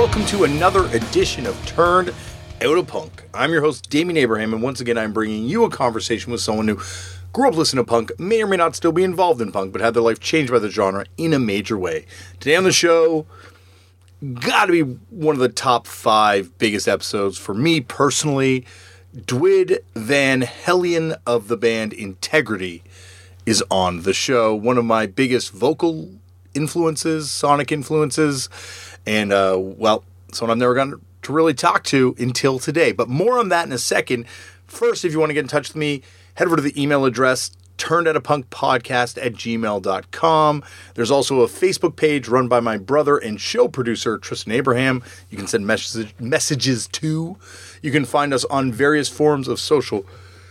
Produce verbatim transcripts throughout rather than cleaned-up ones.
welcome to another edition of Turned Out a Punk. I'm your host, Damian Abraham, and once again, I'm bringing you a conversation with someone who grew up listening to punk, may or may not still be involved in punk, but had their life changed by the genre in a major way. Today on the show, gotta be one of the top five biggest episodes for me personally. Dwid Van Hellion of the band Integrity is on the show. One of my biggest vocal influences, sonic influences, and, uh, well, someone I've never gotten to really talk to until today. But more on that in a second. First, if you want to get in touch with me, head over to the email address, turnedoutapunkpodcast at gmail dot com. There's also a Facebook page run by my brother and show producer, Tristan Abraham. You can send message, messages to. You can find us on various forms of social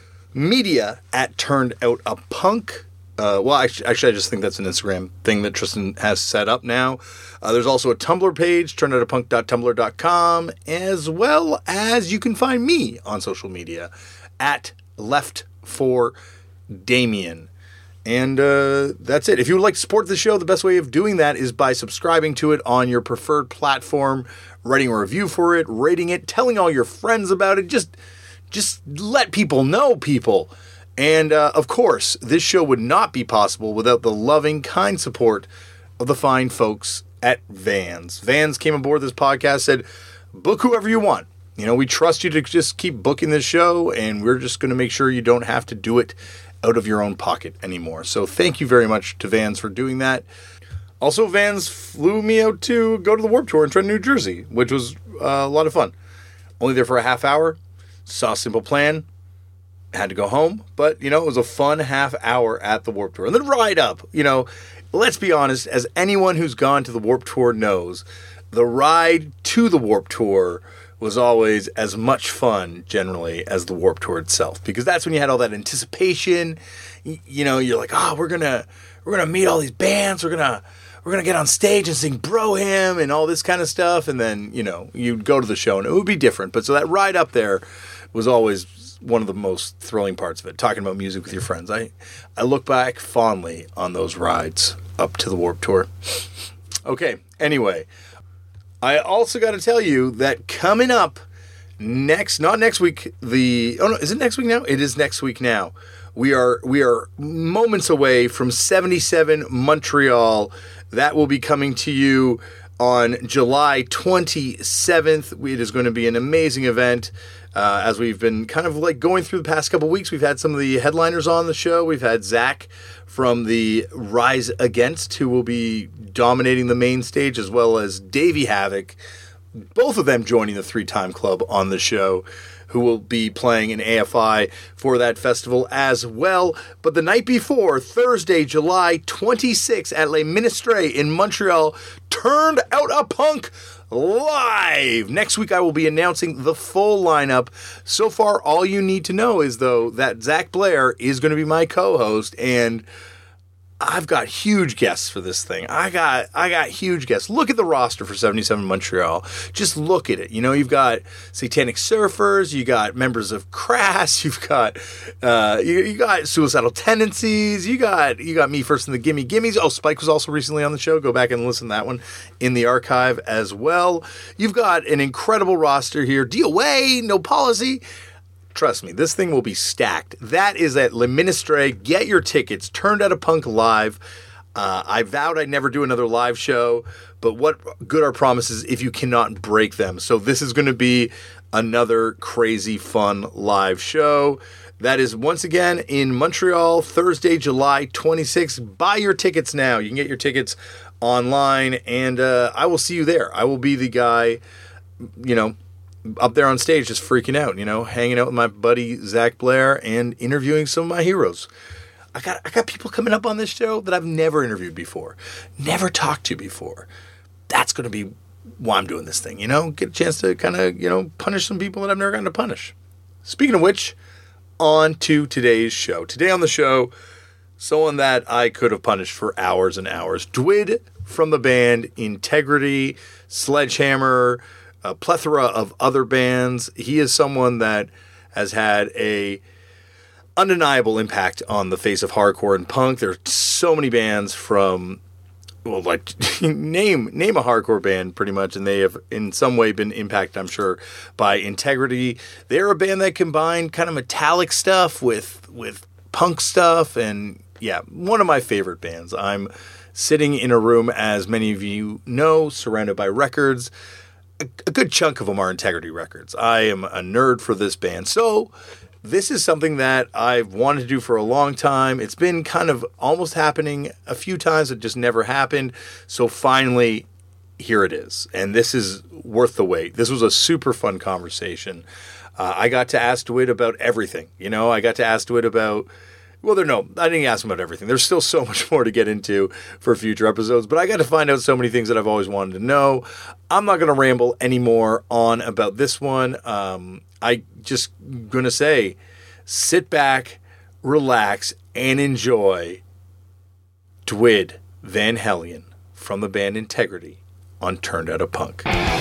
media at Turned Out a Punk. Uh, well, actually, actually, I just think that's an Instagram thing that Tristan has set up now. Uh, there's also a Tumblr page, turned out a punk dot tumblr dot com, as well as you can find me on social media at Left for Damian. And uh, that's it. If you would like to support the show, the best way of doing that is by subscribing to it on your preferred platform, writing a review for it, rating it, telling all your friends about it. Just, just let people know people. And, uh, of course, this show would not be possible without the loving, kind support of the fine folks at Vans. Vans came aboard this podcast, said, book whoever you want. You know, we trust you to just keep booking this show, and we're just going to make sure you don't have to do it out of your own pocket anymore. So thank you very much to Vans for doing that. Also, Vans flew me out to go to the Warped Tour in Trenton, New Jersey, which was uh, a lot of fun. Only there for a half hour. Saw Simple Plan. Had to go home, but, you know, it was a fun half hour at the Warped Tour. And then ride up, you know, let's be honest, as anyone who's gone to the Warped Tour knows, the ride to the Warped Tour was always as much fun, generally, as the Warped Tour itself. Because that's when you had all that anticipation. You, you know, you're like, oh, we're gonna, we're gonna meet all these bands, we're gonna, we're gonna get on stage and sing Bro Hymn and all this kind of stuff. And then, you know, you'd go to the show and it would be different. But so that ride up there was always one of the most thrilling parts of it, talking about music with your friends. I, I look back fondly on those rides up to the Warped Tour. Okay, anyway, I also got to tell you that coming up next, not next week, the, oh no, is it next week now? It is next week now. We are, we are moments away from seventy-seven Montreal. That will be coming to you on July twenty-seventh. It is going to be an amazing event. Uh, as we've been kind of like going through the past couple weeks, we've had some of the headliners on the show. We've had Zach from the Rise Against, who will be dominating the main stage, as well as Davey Havoc, both of them joining the Three Time Club on the show, who will be playing in A F I for that festival as well. But the night before, Thursday, July twenty-sixth, at Les Ministres in Montreal, Turned Out a Punk live. Next week, I will be announcing the full lineup. So far, all you need to know is, though, that Zach Blair is going to be my co-host, and I've got huge guests for this thing. I got I got huge guests. Look at the roster for seventy-seven Montreal. Just look at it. You know, you've got Satanic Surfers, you got members of Crass, you've got uh, you, you got Suicidal Tendencies, you got you got Me First and the Gimme Gimmes. Oh, Spike was also recently on the show. Go back and listen to that one in the archive as well. You've got an incredible roster here. D O A, No Policy. Trust me, this thing will be stacked. That is at Le Ministre. Get your tickets. Turned Out a Punk live. Uh, I vowed I'd never do another live show, but what good are promises if you cannot break them? So this is going to be another crazy, fun live show. That is, once again, in Montreal, Thursday, July twenty-sixth. Buy your tickets now. You can get your tickets online, and uh, I will see you there. I will be the guy, you know, up there on stage just freaking out, you know, hanging out with my buddy Zach Blair and interviewing some of my heroes. I got I got people coming up on this show that I've never interviewed before, never talked to before. That's going to be why I'm doing this thing, you know, get a chance to kind of, you know, punish some people that I've never gotten to punish. Speaking of which, on to today's show. Today on the show, someone that I could have punished for hours and hours. Dwid from the band Integrity, Sledgehammer, a plethora of other bands. He is someone that has had a undeniable impact on the face of hardcore and punk. There are so many bands from well, like name name a hardcore band pretty much, and they have in some way been impacted, I'm sure, by Integrity. They're a band that combined kind of metallic stuff with with punk stuff, and yeah, one of my favorite bands. I'm sitting in a room, as many of you know, surrounded by records. A, a good chunk of them are Integrity records. I am a nerd for this band, so this is something that I've wanted to do for a long time. It's been kind of almost happening a few times. It just never happened. So finally, here it is. And this is worth the wait. This was a super fun conversation. Uh, I got to ask DeWitt about everything. You know, I got to ask DeWitt about, well, there, no, I didn't ask him about everything. There's still so much more to get into for future episodes, but I got to find out so many things that I've always wanted to know. I'm not going to ramble anymore on about this one. Um, I just going to say, sit back, relax, and enjoy DeWitt Van Hellion from the band Integrity on Turned Out a Punk.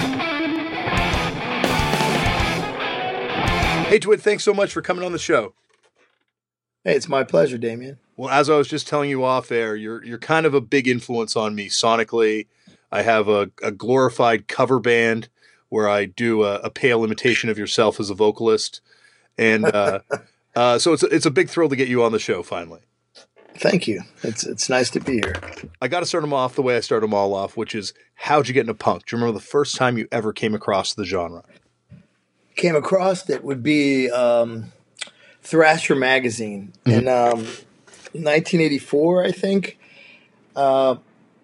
Hey, DeWitt, thanks so much for coming on the show. Hey, it's my pleasure, Damien. Well, as I was just telling you off air, you're you're kind of a big influence on me sonically. I have a, a glorified cover band where I do a, a pale imitation of yourself as a vocalist. And uh, uh, so it's, it's a big thrill to get you on the show finally. Thank you. It's it's nice to be here. I got to start them off the way I start them all off, which is, how'd you get into punk? Do you remember the first time you ever came across the genre? Came across it would be um, Thrasher magazine mm-hmm. in um, nineteen eighty-four, I think. Uh,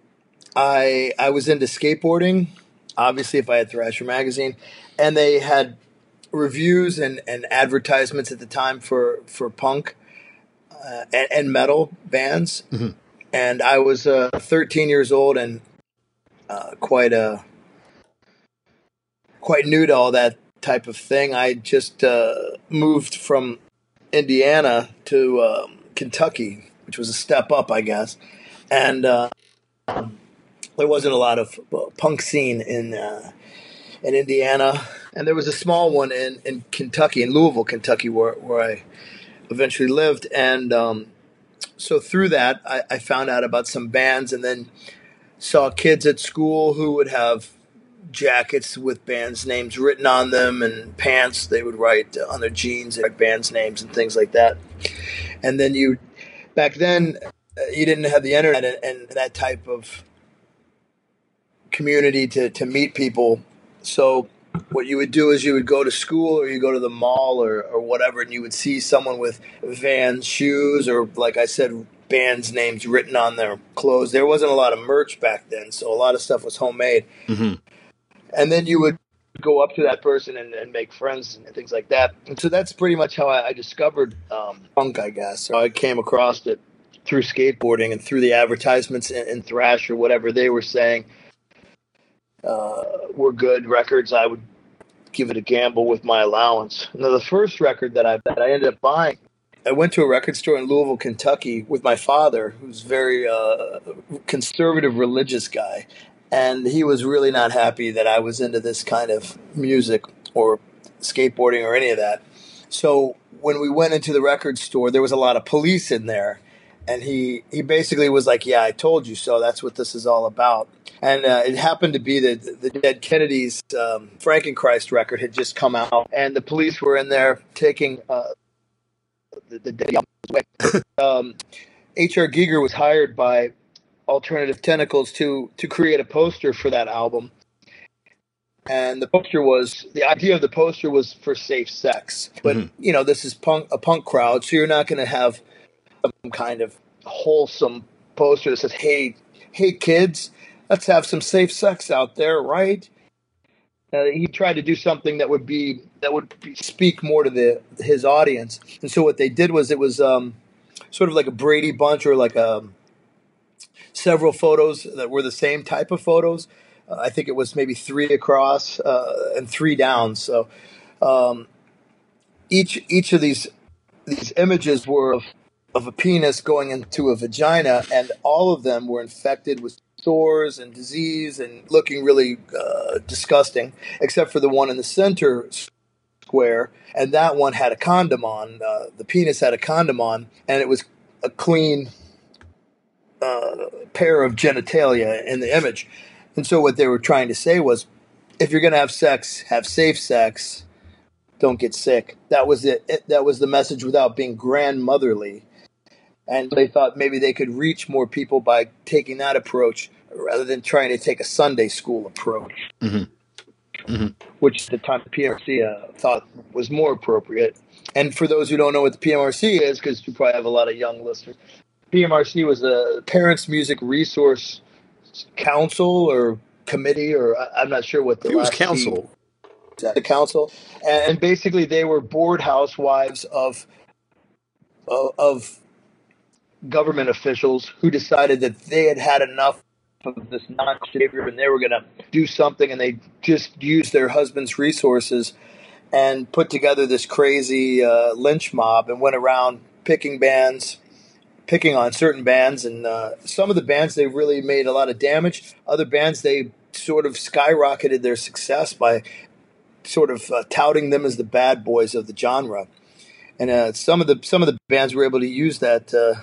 I I was into skateboarding. Obviously, if I had Thrasher magazine, and they had reviews and, and advertisements at the time for for punk uh, and, and metal bands, mm-hmm. and I was uh, thirteen years old and uh, quite a quite new to all that type of thing. I just uh, moved from Indiana to um, Kentucky, which was a step up, I guess, and uh, there wasn't a lot of punk scene in uh, in Indiana, and there was a small one in, in Kentucky, in Louisville, Kentucky, where where I eventually lived, and um, so through that, I, I found out about some bands, and then saw kids at school who would have jackets with bands' names written on them, and pants they would write on their jeans, and write bands' names and things like that. And then you, back then, you didn't have the internet and, and that type of community to, to meet people. So what you would do is you would go to school or you go to the mall or, or whatever, and you would see someone with Vans shoes or, like I said, bands' names written on their clothes. There wasn't a lot of merch back then, so a lot of stuff was homemade. Mm-hmm. And then you would go up to that person and, and make friends and things like that. And so that's pretty much how I, I discovered um, punk, I guess. So I came across it through skateboarding and through the advertisements in, in Thrash or whatever they were saying uh, were good records. I would give it a gamble with my allowance. Now, the first record that I, that I ended up buying, I went to a record store in Louisville, Kentucky with my father, who's a very uh, conservative religious guy. And he was really not happy that I was into this kind of music or skateboarding or any of that. So when we went into the record store, there was a lot of police in there. And he, he basically was like, yeah, I told you so. That's what this is all about. And uh, it happened to be that the Dead Kennedys' um, Frankenchrist record had just come out. And the police were in there taking uh, the, the Dead away. um, H R. Giger was hired by Alternative Tentacles to to create a poster for that album, and the poster was the idea of the poster was for safe sex. But mm-hmm. you know, this is punk a punk crowd, so you're not going to have some kind of wholesome poster that says, "Hey, hey, kids, let's have some safe sex out there," right? Uh, he tried to do something that would be that would be, speak more to the his audience, and so what they did was it was um, sort of like a Brady Bunch or like a several photos that were the same type of photos. Uh, I think it was maybe three across uh, and three down. So um, each each of these these images were of, of a penis going into a vagina, and all of them were infected with sores and disease and looking really uh, disgusting, except for the one in the center square, and that one had a condom on. Uh, the penis had a condom on, and it was a clean uh, pair of genitalia in the image. And so what they were trying to say was, if you're going to have sex, have safe sex. Don't get sick. That was it. it. That was the message without being grandmotherly. And they thought maybe they could reach more people by taking that approach rather than trying to take a Sunday school approach, mm-hmm. Mm-hmm. which at the time the P M R C uh, thought was more appropriate. And for those who don't know what the P M R C is, because you probably have a lot of young listeners, P M R C was a Parents Music Resource Council or committee, or I'm not sure what the it was last council. The council, and basically they were bored housewives of of, of government officials who decided that they had had enough of this nonsense behavior and they were going to do something, and they just used their husband's resources and put together this crazy uh, lynch mob and went around picking bands. Picking on certain bands, and uh, some of the bands they really made a lot of damage. Other bands they sort of skyrocketed their success by sort of uh, touting them as the bad boys of the genre. And uh, some of the some of the bands were able to use that uh,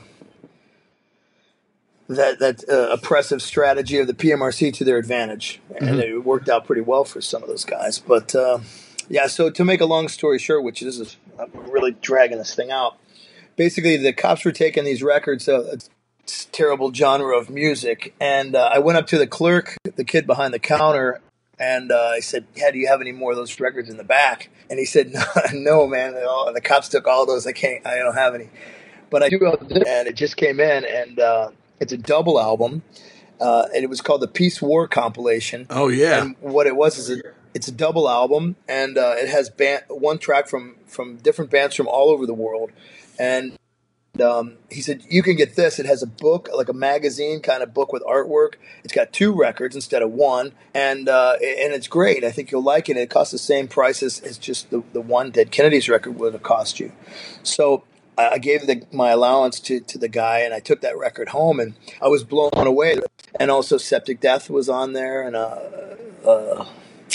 that that uh, oppressive strategy of the P M R C to their advantage, and mm-hmm. it worked out pretty well for some of those guys. But uh, yeah, so to make a long story short, which this is I'm really dragging this thing out. Basically, the cops were taking these records, uh, it's a terrible genre of music, and uh, I went up to the clerk, the kid behind the counter, and uh, I said, "Hey, do you have any more of those records in the back?" And he said, "No, no man, all, the cops took all those. I can't, I don't have any." But I do have this, and it just came in, and uh, it's a double album, uh, and it was called the Peace War Compilation. Oh yeah. And what it was is a, it's a double album, and uh, it has band, one track from from different bands from all over the world. And um, he said, you can get this. It has a book, like a magazine kind of book with artwork. It's got two records instead of one. And uh, and it's great. I think you'll like it. It costs the same price as, as just the, the one Dead Kennedys record would have cost you. So I, I gave the, my allowance to, to the guy, and I took that record home, and I was blown away. And also Septic Death was on there, and uh, uh,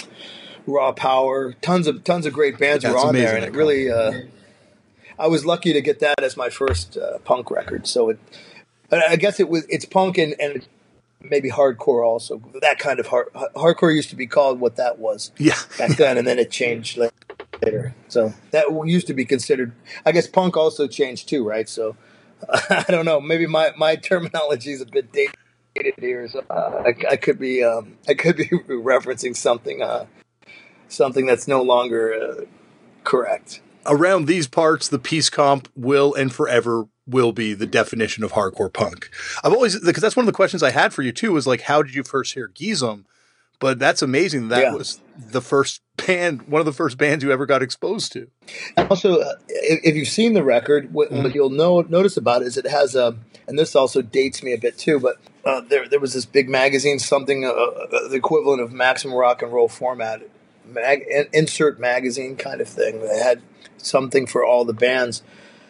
Raw Power. Tons of, tons of great bands That's were on amazing, there. And it really... Uh, I was lucky to get that as my first uh, punk record. So it, I guess it was it's punk and, and maybe hardcore also. That kind of hard, hardcore used to be called what that was yeah. back then, and then it changed later. So that used to be considered. I guess punk also changed too, right? So I don't know. Maybe my, my terminology is a bit dated here. So uh, I, I could be um, I could be referencing something uh, something that's no longer uh, correct. Around these parts, the peace comp will and forever will be the definition of hardcore punk. I've always, because that's one of the questions I had for you too, was like, how did you first hear Geezem? But that's amazing. That yeah. was the first band, one of the first bands you ever got exposed to. And also, uh, if, if you've seen the record, what, mm-hmm. what you'll know, notice about it is it has a, and this also dates me a bit too, but uh, there there was this big magazine, something, uh, uh, the equivalent of Maximum Rock and Roll format, mag, in, insert magazine kind of thing. They had something for all the bands.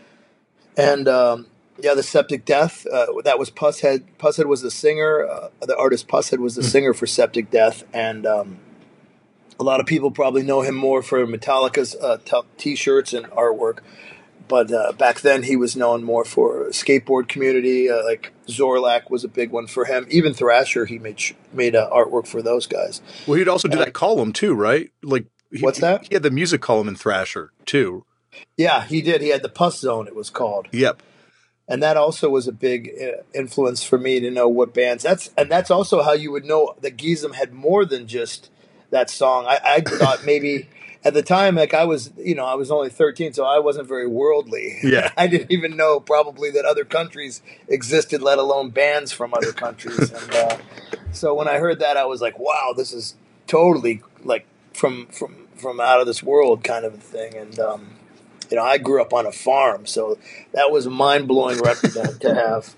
And um, yeah, the Septic Death, uh, that was Pusshead. Pusshead was the singer. Uh, the artist Pusshead was the mm-hmm. singer for Septic Death. And um, a lot of people probably know him more for Metallica's uh, t- t-shirts and artwork. But uh, back then he was known more for skateboard community. Uh, like Zorlak was a big one for him. Even Thrasher, he made sh- made uh, artwork for those guys. Well, he'd also do and, that column too, right? Like he, what's that? He had the music column in Thrasher too. Yeah, he did. He had the Puss Zone, it was called. Yep. And that also was a big uh, influence for me to know what bands. That's and that's also how you would know that Geezem had more than just that song. I, I thought maybe at the time, like I was, you know, I was only thirteen, so I wasn't very worldly. Yeah. I didn't even know probably that other countries existed, let alone bands from other countries. And uh, so when I heard that, I was like, wow, this is totally like from from from out of this world kind of a thing. And um, you know, I grew up on a farm, so that was a mind-blowing record to have.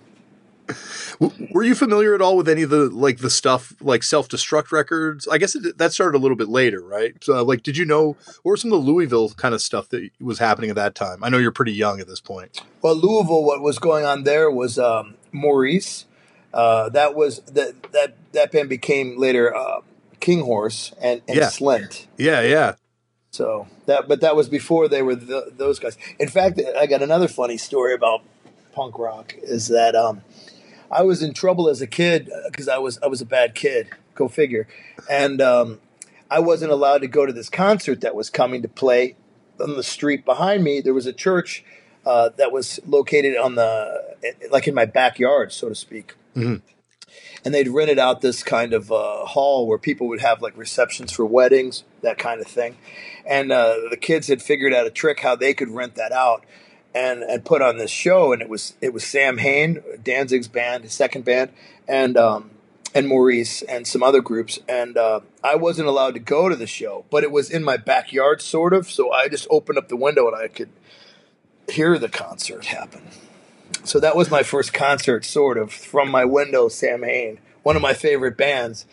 Were you familiar at all with any of the like the stuff like Self-Destruct records? I guess it, that started a little bit later, right? So, like, did you know what were some of the Louisville kind of stuff that was happening at that time? I know you're pretty young at this point. Well, Louisville, what was going on there was um, Maurice. Uh, that was that that that band became later uh, King Horse and, and yeah. Slint. Yeah, yeah. So that, but that was before they were the, those guys. In fact, I got another funny story about punk rock. Is that um, I was in trouble as a kid because I was I was a bad kid. Go figure. And um, I wasn't allowed to go to this concert that was coming to play on the street behind me. There was a church uh, that was located on the like in my backyard, so to speak. Mm-hmm. And they'd rented out this kind of uh, hall where people would have like receptions for weddings, that kind of thing. And uh, the kids had figured out a trick how they could rent that out and, and put on this show. And it was it was Sam Hain, Danzig's band, his second band, and um, and Maurice and some other groups. And uh, I wasn't allowed to go to the show, but it was in my backyard, sort of. So I just opened up the window and I could hear the concert happen. So that was my first concert, sort of, from my window, Sam Hain, one of my favorite bands.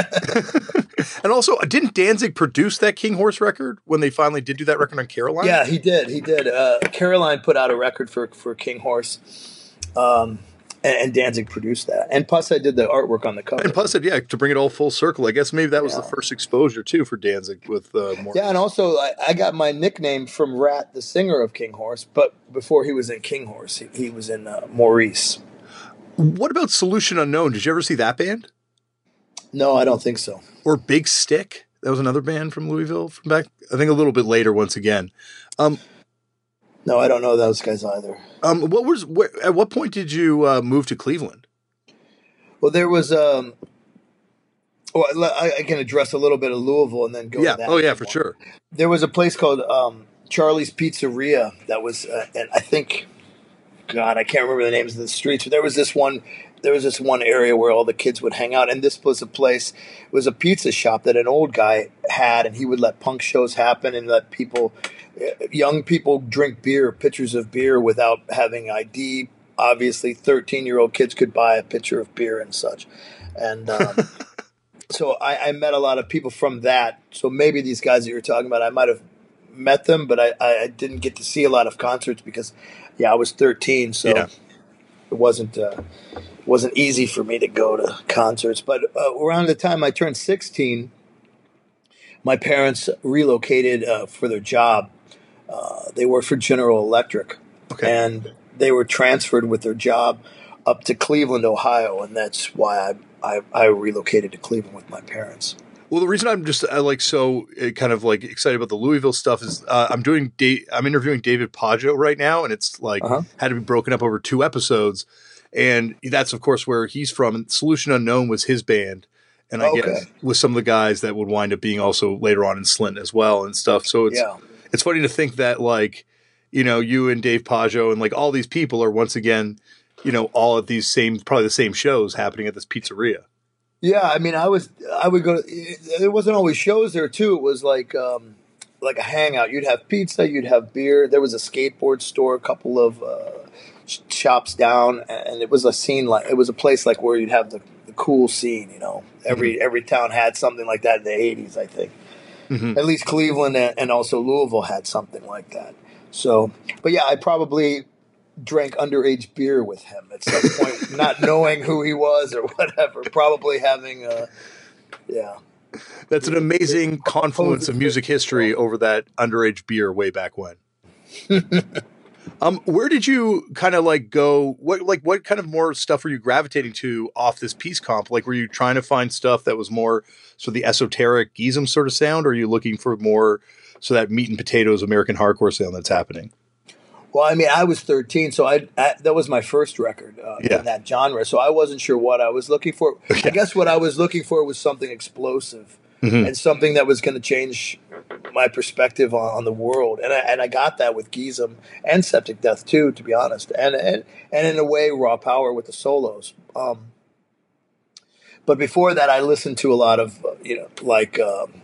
And also, didn't Danzig produce that King Horse record when they finally did do that record on Caroline? Yeah, he did. He did. Uh, Caroline put out a record for, for King Horse, um, and, and Danzig produced that. And plus, I did the artwork on the cover. And plus, yeah, to bring it all full circle, I guess maybe that was Yeah. the first exposure, too, for Danzig with uh, more. Yeah, and also, I, I got my nickname from Rat, the singer of King Horse, but before he was in King Horse, he, he was in uh, Maurice. What about Solution Unknown? Did you ever see that band? No, I don't think so. Or Big Stick? That was another band from Louisville from back, I think a little bit later once again. Um, No, I don't know those guys either. um, what was where, at what point did you uh, move to Cleveland? Well, there was. Um, well, I, I can address a little bit of Louisville and then go Yeah. to that. Oh, yeah, for sure. There was a place called um, Charlie's Pizzeria that was, uh, and I think, God, I can't remember the names of the streets, but there was this one. There was this one area where all the kids would hang out, and this was a place. It was a pizza shop that an old guy had, and he would let punk shows happen and let people, young people, drink beer, pitchers of beer without having I D. Obviously, thirteen-year-old kids could buy a pitcher of beer and such, and. Um, So I, I met a lot of people from that. So maybe these guys that you're talking about, I might have met them, but I, I didn't get to see a lot of concerts because, yeah, I was thirteen, so Yeah. it wasn't uh, it wasn't easy for me to go to concerts. But uh, around the time I turned sixteen, my parents relocated uh, for their job. Uh, they worked for General Electric, Okay. and they were transferred with their job up to Cleveland, Ohio, and that's why I. I, I relocated to Cleveland with my parents. Well, the reason I'm just I like so uh, kind of like excited about the Louisville stuff is uh, I'm doing da- I'm interviewing David Paggio right now, and it's like Uh-huh. had to be broken up over two episodes, and that's of course where he's from. And Solution Unknown was his band, and I Okay. guess with some of the guys that would wind up being also later on in Slint as well and stuff. So it's Yeah. it's funny to think that like you know you and Dave Paggio and like all these people are once again you know all at these same probably the same shows happening at this pizzeria. Yeah, I mean, I was, I would go. There wasn't always shows there too. It was like, um, like a hangout. You'd have pizza, you'd have beer. There was a skateboard store, a couple of uh, sh- shops down, and it was a scene like it was a place like where you'd have the, the cool scene. You know, every mm-hmm. every town had something like that in the eighties. I think mm-hmm. at least Cleveland and, and also Louisville had something like that. So, but yeah, I probably drank underage beer with him at some point, not knowing who he was or whatever. Probably having a, yeah. That's an amazing confluence of music history over that underage beer way back when. um, where did you kind of like go? What like what kind of more stuff were you gravitating to off this Peace Comp? Like, were you trying to find stuff that was more so the esoteric Geesem sort of sound, or are you looking for more so that meat and potatoes American hardcore sound that's happening? Well, I mean, I was thirteen, so I, I that was my first record uh, yeah. in that genre. So I wasn't sure what I was looking for. Yeah. I guess what I was looking for was something explosive mm-hmm. and something that was going to change my perspective on, on the world. And I, and I got that with Geesem and Septic Death too, to be honest. And and and in a way, Raw Power with the solos. Um, but before that, I listened to a lot of uh, you know like um,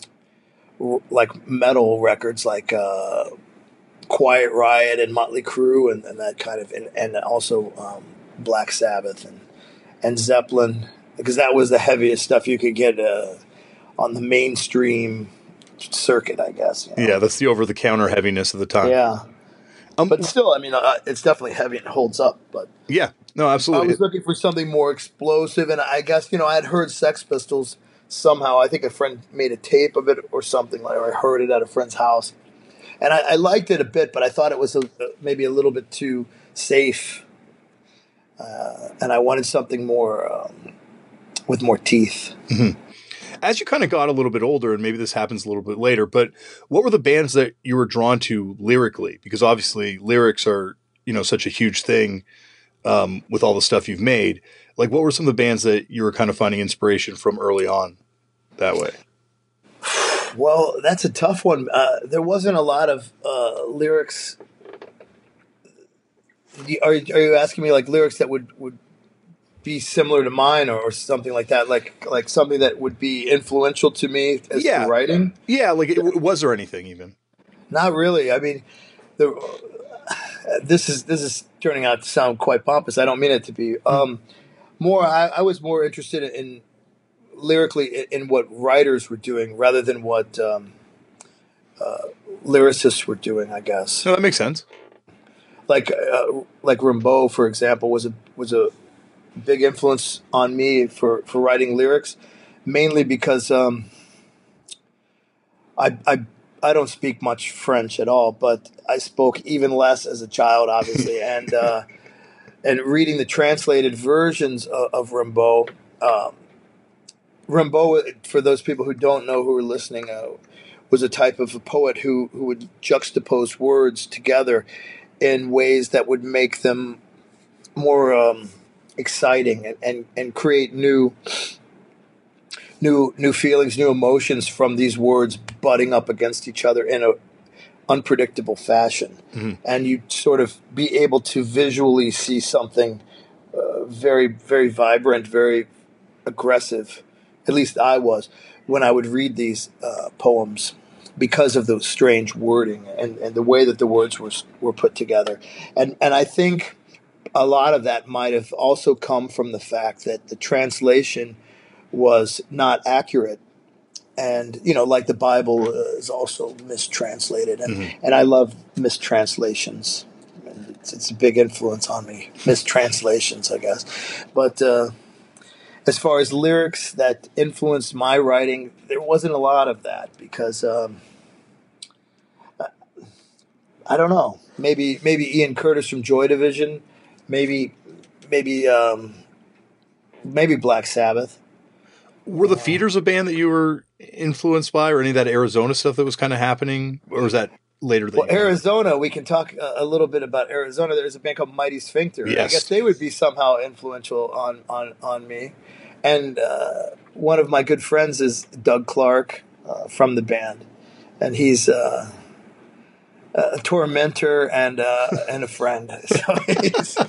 r- like metal records, like. Uh, Quiet Riot and Motley Crue and, and that kind of, and, and also um, Black Sabbath and and Zeppelin, because that was the heaviest stuff you could get uh, on the mainstream circuit, I guess. You know? Yeah, that's the over-the-counter heaviness of the time. Yeah, um, but still, I mean, uh, it's definitely heavy and it holds up. But yeah, no, absolutely. I was looking for something more explosive, and I guess you know I had heard Sex Pistols somehow. I think a friend made a tape of it or something, or I heard it at a friend's house. And I, I liked it a bit, but I thought it was a, maybe a little bit too safe. uh, and I wanted something more um, with more teeth. Mm-hmm. As you kind of got a little bit older, and maybe this happens a little bit later, but what were the bands that you were drawn to lyrically? Because obviously lyrics are, you know, such a huge thing um, with all the stuff you've made. Like, what were some of the bands that you were kind of finding inspiration from early on that way? Well, that's a tough one. Uh, there wasn't a lot of uh, lyrics. Are, are you asking me like lyrics that would, would be similar to mine or, or something like that? Like like something that would be influential to me as yeah. to writing? Yeah, like it, was there anything even? Not really. I mean, the, this is this is turning out to sound quite pompous. I don't mean it to be. Um, more, I, I was more interested in, in lyrically in, in what writers were doing rather than what um, uh, lyricists were doing, I guess. No, that makes sense. Like uh, like Rimbaud, for example, was a was a big influence on me for, for writing lyrics, mainly because um, I, I I don't speak much French at all, but I spoke even less as a child, obviously, and uh, and reading the translated versions of, of Rimbaud. Um, Rimbaud, for those people who don't know who are listening, uh, was a type of a poet who who would juxtapose words together in ways that would make them more um, exciting and, and, and create new new new feelings, new emotions from these words butting up against each other in a unpredictable fashion. Mm-hmm. And you sort of be able to visually see something uh, very, very vibrant, very aggressive. At least I was when I would read these uh, poems, because of the strange wording and, and the way that the words were were put together. And and I think a lot of that might have also come from the fact that the translation was not accurate. And, you know, like the Bible is also mistranslated. And, mm-hmm. and I love mistranslations. It's, it's a big influence on me. Mistranslations, I guess. But uh, as far as lyrics that influenced my writing, there wasn't a lot of that because um, I don't know. Maybe maybe Ian Curtis from Joy Division, maybe maybe um, maybe Black Sabbath. Were the Feeders a band that you were influenced by, or any of that Arizona stuff that was kind of happening, or was that later? That well, Arizona, we can talk a, a little bit about Arizona. There's a band called Mighty Sphincter. Yes. I guess they would be somehow influential on on on me. And uh, one of my good friends is Doug Clark uh, from the band, and he's uh, a tormentor and uh, and a friend. So he's,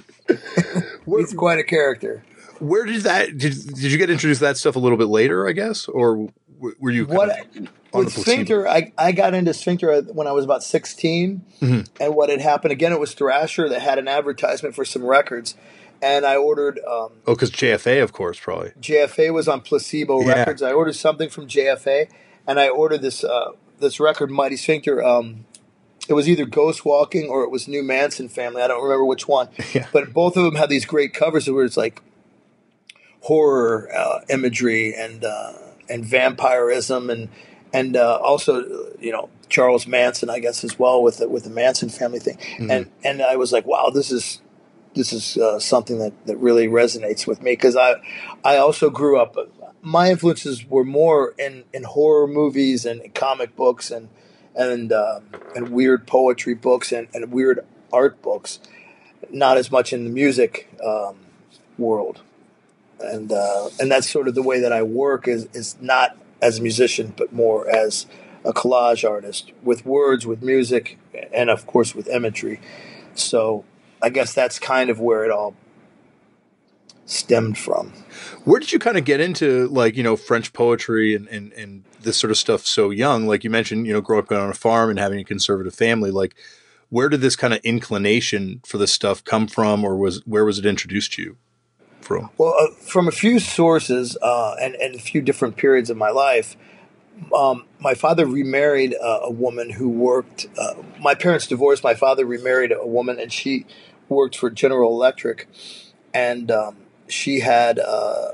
he's quite a character. Where did that did did you get introduced to that stuff a little bit later, I guess, or were you what with Sphincter? I, I got into Sphincter when I was about sixteen, mm-hmm. and what had happened again? It was Thrasher that had an advertisement for some records. And I ordered... Um, oh, because J F A, of course, probably. J F A was on Placebo yeah. Records. I ordered something from J F A, and I ordered this uh, this record, Mighty Sphincter. Um, it was either Ghost Walking or it was New Manson Family. I don't remember which one. Yeah. But both of them had these great covers where it's like horror uh, imagery and uh, and vampirism and and uh, also, you know, Charles Manson, I guess, as well with the, with the Manson family thing. Mm-hmm. And and I was like, wow, this is... This is uh, something that, that really resonates with me because I, I also grew up. My influences were more in, in horror movies and comic books and and um, and weird poetry books and, and weird art books, not as much in the music um, world. And uh, and that's sort of the way that I work is is not as a musician but more as a collage artist with words, with music, and of course with imagery. So. I guess that's kind of where it all stemmed from. Where did you kind of get into, like, you know, French poetry and, and, and this sort of stuff so young? Like you mentioned, you know, growing up on a farm and having a conservative family. Like, where did this kind of inclination for this stuff come from, or was where was it introduced to you from? Well, uh, from a few sources uh, and, and a few different periods of my life. Um, my father remarried uh, a woman who worked. Uh, my parents divorced. My father remarried a woman, and she worked for General Electric, and um, she had uh,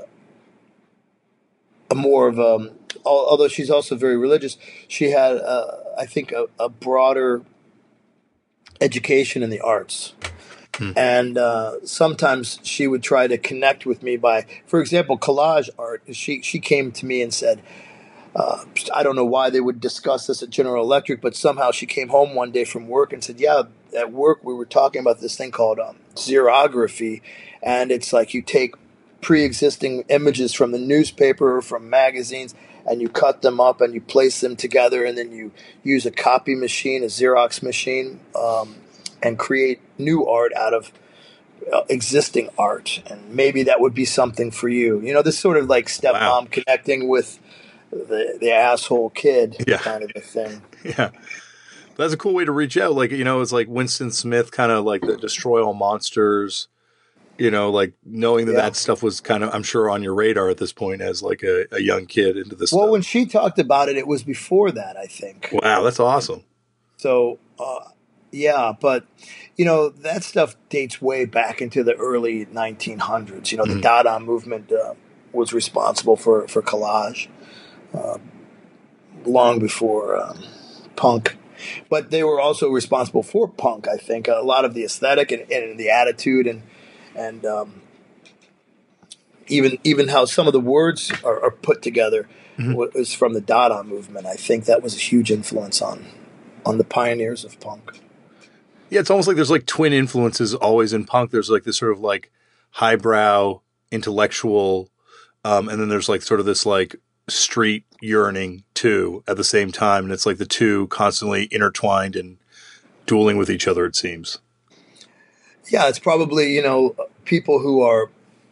a more of a. Although she's also very religious, she had, uh, I think, a, a broader education in the arts, Hmm. And uh, sometimes she would try to connect with me by, for example, collage art. She she came to me and said, uh, I don't know why they would discuss this at General Electric, but somehow she came home one day from work and said, yeah, at work we were talking about this thing called um, xerography. And it's like you take pre-existing images from the newspaper or from magazines, and you cut them up and you place them together, and then you use a copy machine, a Xerox machine, um, and create new art out of uh, existing art. And maybe that would be something for you. You know, this sort of like stepmom wow. connecting with the the asshole kid yeah. kind of a thing. Yeah. That's a cool way to reach out. Like, you know, it's like Winston Smith, kind of like the Destroy All Monsters, you know, like knowing that yeah. that stuff was kind of, I'm sure, on your radar at this point as like a, a young kid into this Well, stuff. when she talked about it, it was before that, I think. Wow, that's awesome. So, uh, yeah, but, you know, that stuff dates way back into the early nineteen hundreds. You know, the mm-hmm. Dada movement uh, was responsible for, for collage uh, long before um, punk. But they were also responsible for punk, I think. A lot of the aesthetic and, and the attitude and and um, even even how some of the words are, are put together mm-hmm. was from the Dada movement. I think that was a huge influence on on the pioneers of punk. Yeah, it's almost like there's like twin influences always in punk. There's like this sort of like highbrow, intellectual, um, and then there's like sort of this like street yearning too at the same time. And it's like the two constantly intertwined and dueling with each other, it seems. Yeah, it's probably, you know, people who are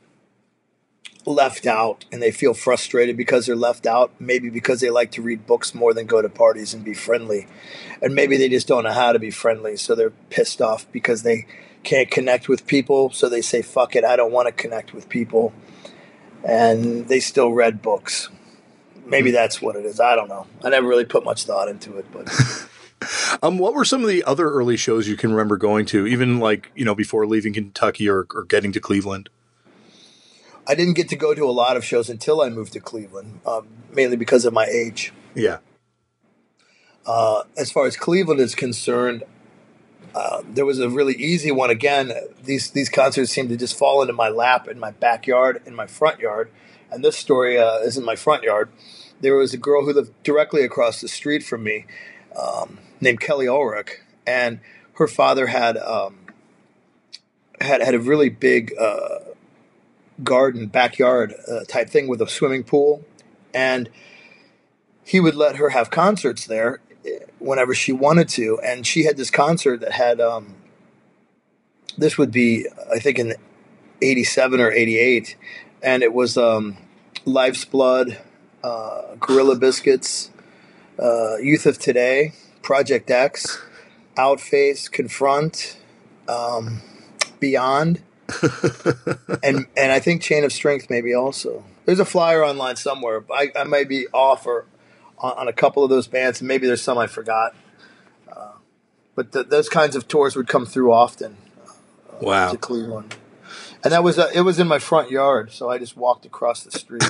left out and they feel frustrated because they're left out, maybe because they like to read books more than go to parties and be friendly. And maybe they just don't know how to be friendly, so they're pissed off because they can't connect with people, so they say, fuck it, I don't want to connect with people. And they still read books. Maybe that's what it is. I don't know. I never really put much thought into it, but... um, what were some of the other early shows you can remember going to, even like, you know, before leaving Kentucky or, or getting to Cleveland? I didn't get to go to a lot of shows until I moved to Cleveland, um, mainly because of my age. Yeah. Uh, as far as Cleveland is concerned, uh, there was a really easy one. Again, these these concerts seemed to just fall into my lap in my backyard, in my front yard. And this story uh, is in my front yard. There was a girl who lived directly across the street from me, um, named Kelly Ulrich, and her father had um, had had a really big uh, garden, backyard uh, type thing with a swimming pool, and he would let her have concerts there whenever she wanted to. And she had this concert that had um, this would be, I think, in eighty-seven or eighty-eight, and it was um, Life's Blood, uh, Gorilla Biscuits, uh, Youth of Today, Project X, Outface, Confront, um, Beyond, and and I think Chain of Strength maybe also. There's a flyer online somewhere. I, I might be off or on, on a couple of those bands, and maybe there's some I forgot. Uh, but the, those kinds of tours would come through often. Uh, wow. To Cleveland. And that was uh, it was in my front yard, so I just walked across the street.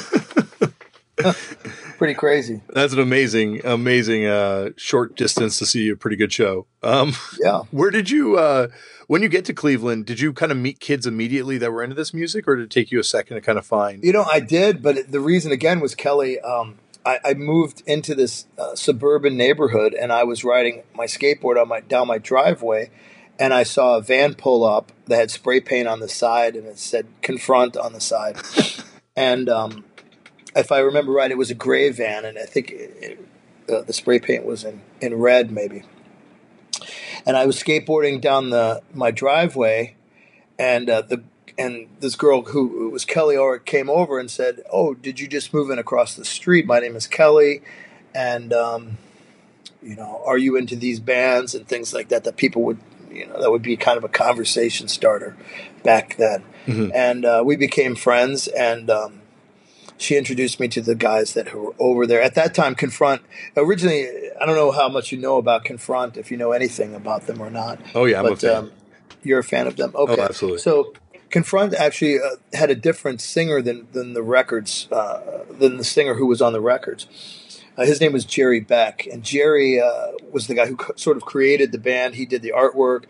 Pretty crazy. That's an amazing, amazing uh, short distance to see a pretty good show. Um, yeah. Where did you, uh, when you get to Cleveland, did you kind of meet kids immediately that were into this music, or did it take you a second to kind of find? You know, I did, but the reason again was Kelly. Um, I, I moved into this uh, suburban neighborhood, and I was riding my skateboard on my down my driveway. And I saw a van pull up that had spray paint on the side, and it said Confront on the side. And um, if I remember right, it was a gray van, and I think it, it, uh, the spray paint was in, in red maybe. And I was skateboarding down the my driveway, and uh, the and this girl who was Kelly Ulrich came over and said, "Oh, did you just move in across the street? My name is Kelly, and um, you know, are you into these bands and things like that that people would." You know, that would be kind of a conversation starter back then. Mm-hmm. And uh, we became friends, and um, she introduced me to the guys that were over there. At that time, Confront, originally, I don't know how much you know about Confront, if you know anything about them or not. Oh, yeah, I'm but, a fan. Um, you're a fan of them? Okay. Oh, absolutely. So Confront actually uh, had a different singer than, than the records, uh, than the singer who was on the records. Uh, his name was Jerry Beck, and Jerry uh, was the guy who co- sort of created the band. He did the artwork.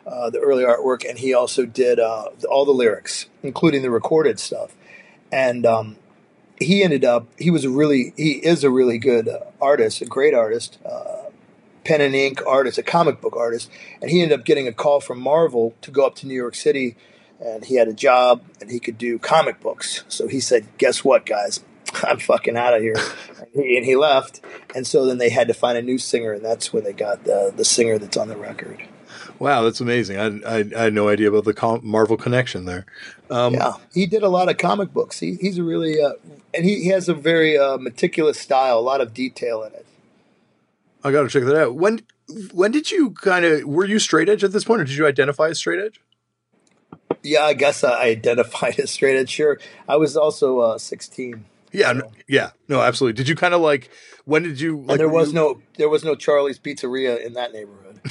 uh, the early artwork, and he also did uh, all the lyrics, including the recorded stuff. And um, he ended up, he was a really, he is a really good uh, artist, a great artist, uh, pen and ink artist, a comic book artist. And he ended up getting a call from Marvel to go up to New York City, and he had a job and he could do comic books. So he said, guess what, guys? I'm fucking out of here. And he, and he left. And so then they had to find a new singer, and that's when they got the, the singer that's on the record. Wow, that's amazing. I, I, I had no idea about the com- Marvel connection there. Um, yeah, he did a lot of comic books. He, he's a really, uh, and he, he has a very uh, meticulous style, a lot of detail in it. I got to check that out. When when did you kind of, were you straight edge at this point, or did you identify as straight edge? Yeah, I guess I identified as straight edge. Sure. I was also uh, sixteen. Yeah, no, yeah, no, absolutely. Did you kind of like, when did you, like, and there was you, no, there was no Charlie's Pizzeria in that neighborhood.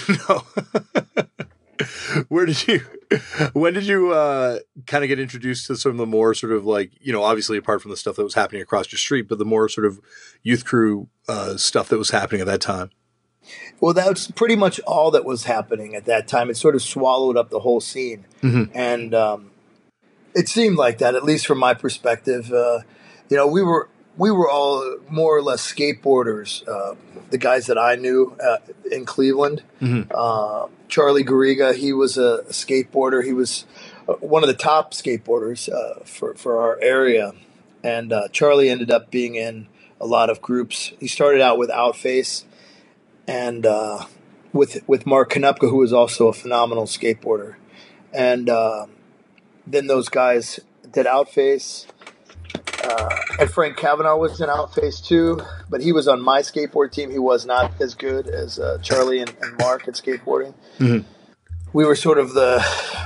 No. Where did you, when did you uh, kind of get introduced to some of the more sort of like, you know, obviously apart from the stuff that was happening across your street, but the more sort of youth crew uh, stuff that was happening at that time? Well, that's pretty much all that was happening at that time. It sort of swallowed up the whole scene. Mm-hmm. And um, it seemed like that, at least from my perspective. Uh, you know, we were we were all more or less skateboarders, uh, the guys that I knew uh, in Cleveland. Mm-hmm. Uh, Charlie Garriga, he was a skateboarder. He was one of the top skateboarders uh, for, for our area. And uh, Charlie ended up being in a lot of groups. He started out with Outface, and uh, with with Mark Konopka, who was also a phenomenal skateboarder. And uh, then those guys did Outface. Uh, and Frank Kavanaugh was in Outface too, but he was on my skateboard team. He was not as good as uh, Charlie and, and Mark at skateboarding. Mm-hmm. We were sort of the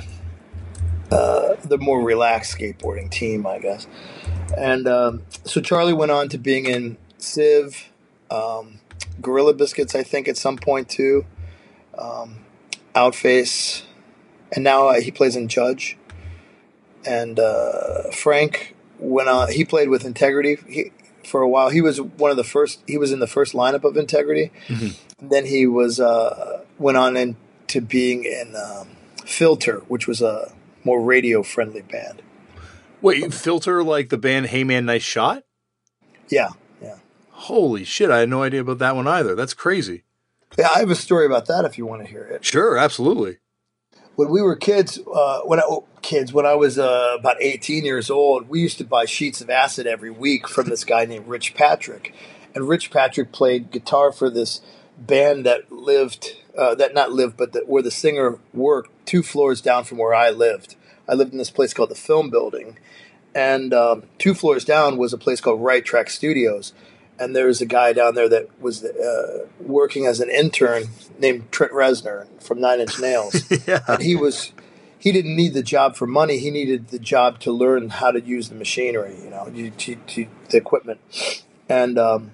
uh, the more relaxed skateboarding team, I guess. And um, so Charlie went on to being in Civ, um, Gorilla Biscuits, I think, at some point too, um, Outface, and now uh, he plays in Judge. And uh, Frank went on. He played with Integrity he, for a while. He was one of the first. He was in the first lineup of Integrity. Mm-hmm. Then he was uh, went on into being in um, Filter, which was a more radio friendly band. Wait, Filter, like the band Hey Man, Nice Shot? Yeah, yeah. Holy shit! I had no idea about that one either. That's crazy. Yeah, I have a story about that if you want to hear it. Sure, absolutely. When we were kids, uh, when I, oh, kids, when I was uh, about eighteen years old, we used to buy sheets of acid every week from this guy named Rich Patrick, and Rich Patrick played guitar for this band that lived, uh, that not lived, but that, where the singer worked two floors down from where I lived. I lived in this place called the Film Building, and um, two floors down was a place called Right Track Studios. And there was a guy down there that was uh, working as an intern named Trent Reznor from Nine Inch Nails. Yeah. And he was, he didn't need the job for money. He needed the job to learn how to use the machinery, you know, to, to, to the equipment. And um,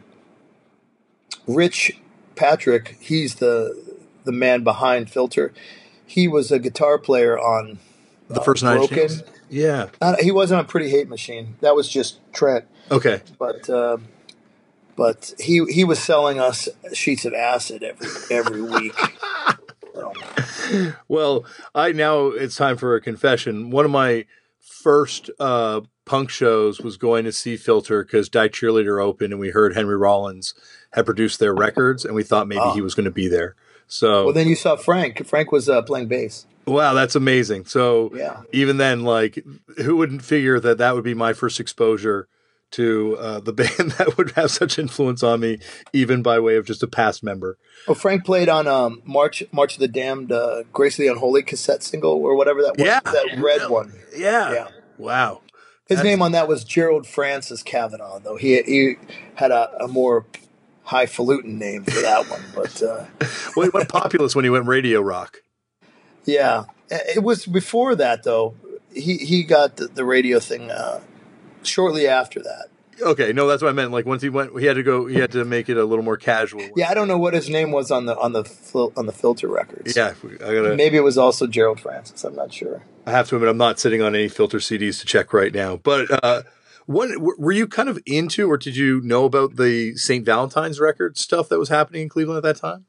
Rich Patrick, he's the the man behind Filter. He was a guitar player on the first uh, Nine Inch Nails. Yeah, Not, he wasn't on Pretty Hate Machine. That was just Trent. Okay, but. Uh, But he he was selling us sheets of acid every every week. So. Well, I now it's time for a confession. One of my first uh, punk shows was going to see Filter because Die Cheerleader opened, and we heard Henry Rollins had produced their records, and we thought maybe oh. he was going to be there. So, well, then you saw Frank. Frank was uh, playing bass. Wow, that's amazing. So, yeah. Even then, like, who wouldn't figure that that would be my first exposure to uh, the band that would have such influence on me, even by way of just a past member. Oh, Frank played on um, March March of the Damned, uh, Grace of the Unholy cassette single, or whatever that was. Yeah. That red one. Yeah. yeah. Wow. His That's... name on that was Gerald Francis Kavanaugh, though. He he had a, a more highfalutin name for that one. But uh... Well, he went populist when he went radio rock. Yeah. It was before that, though. He, he got the, the radio thing uh, shortly after that. Okay, no, that's what I meant. Like once he went, he had to go. He had to make it a little more casual. Yeah, I don't know what his name was on the on the on the Filter records. Yeah, I gotta. Maybe it was also Gerald Francis. I'm not sure. I have to admit, I'm not sitting on any Filter C Ds to check right now. But uh, what were you kind of into, or did you know about the Saint Valentine's record stuff that was happening in Cleveland at that time?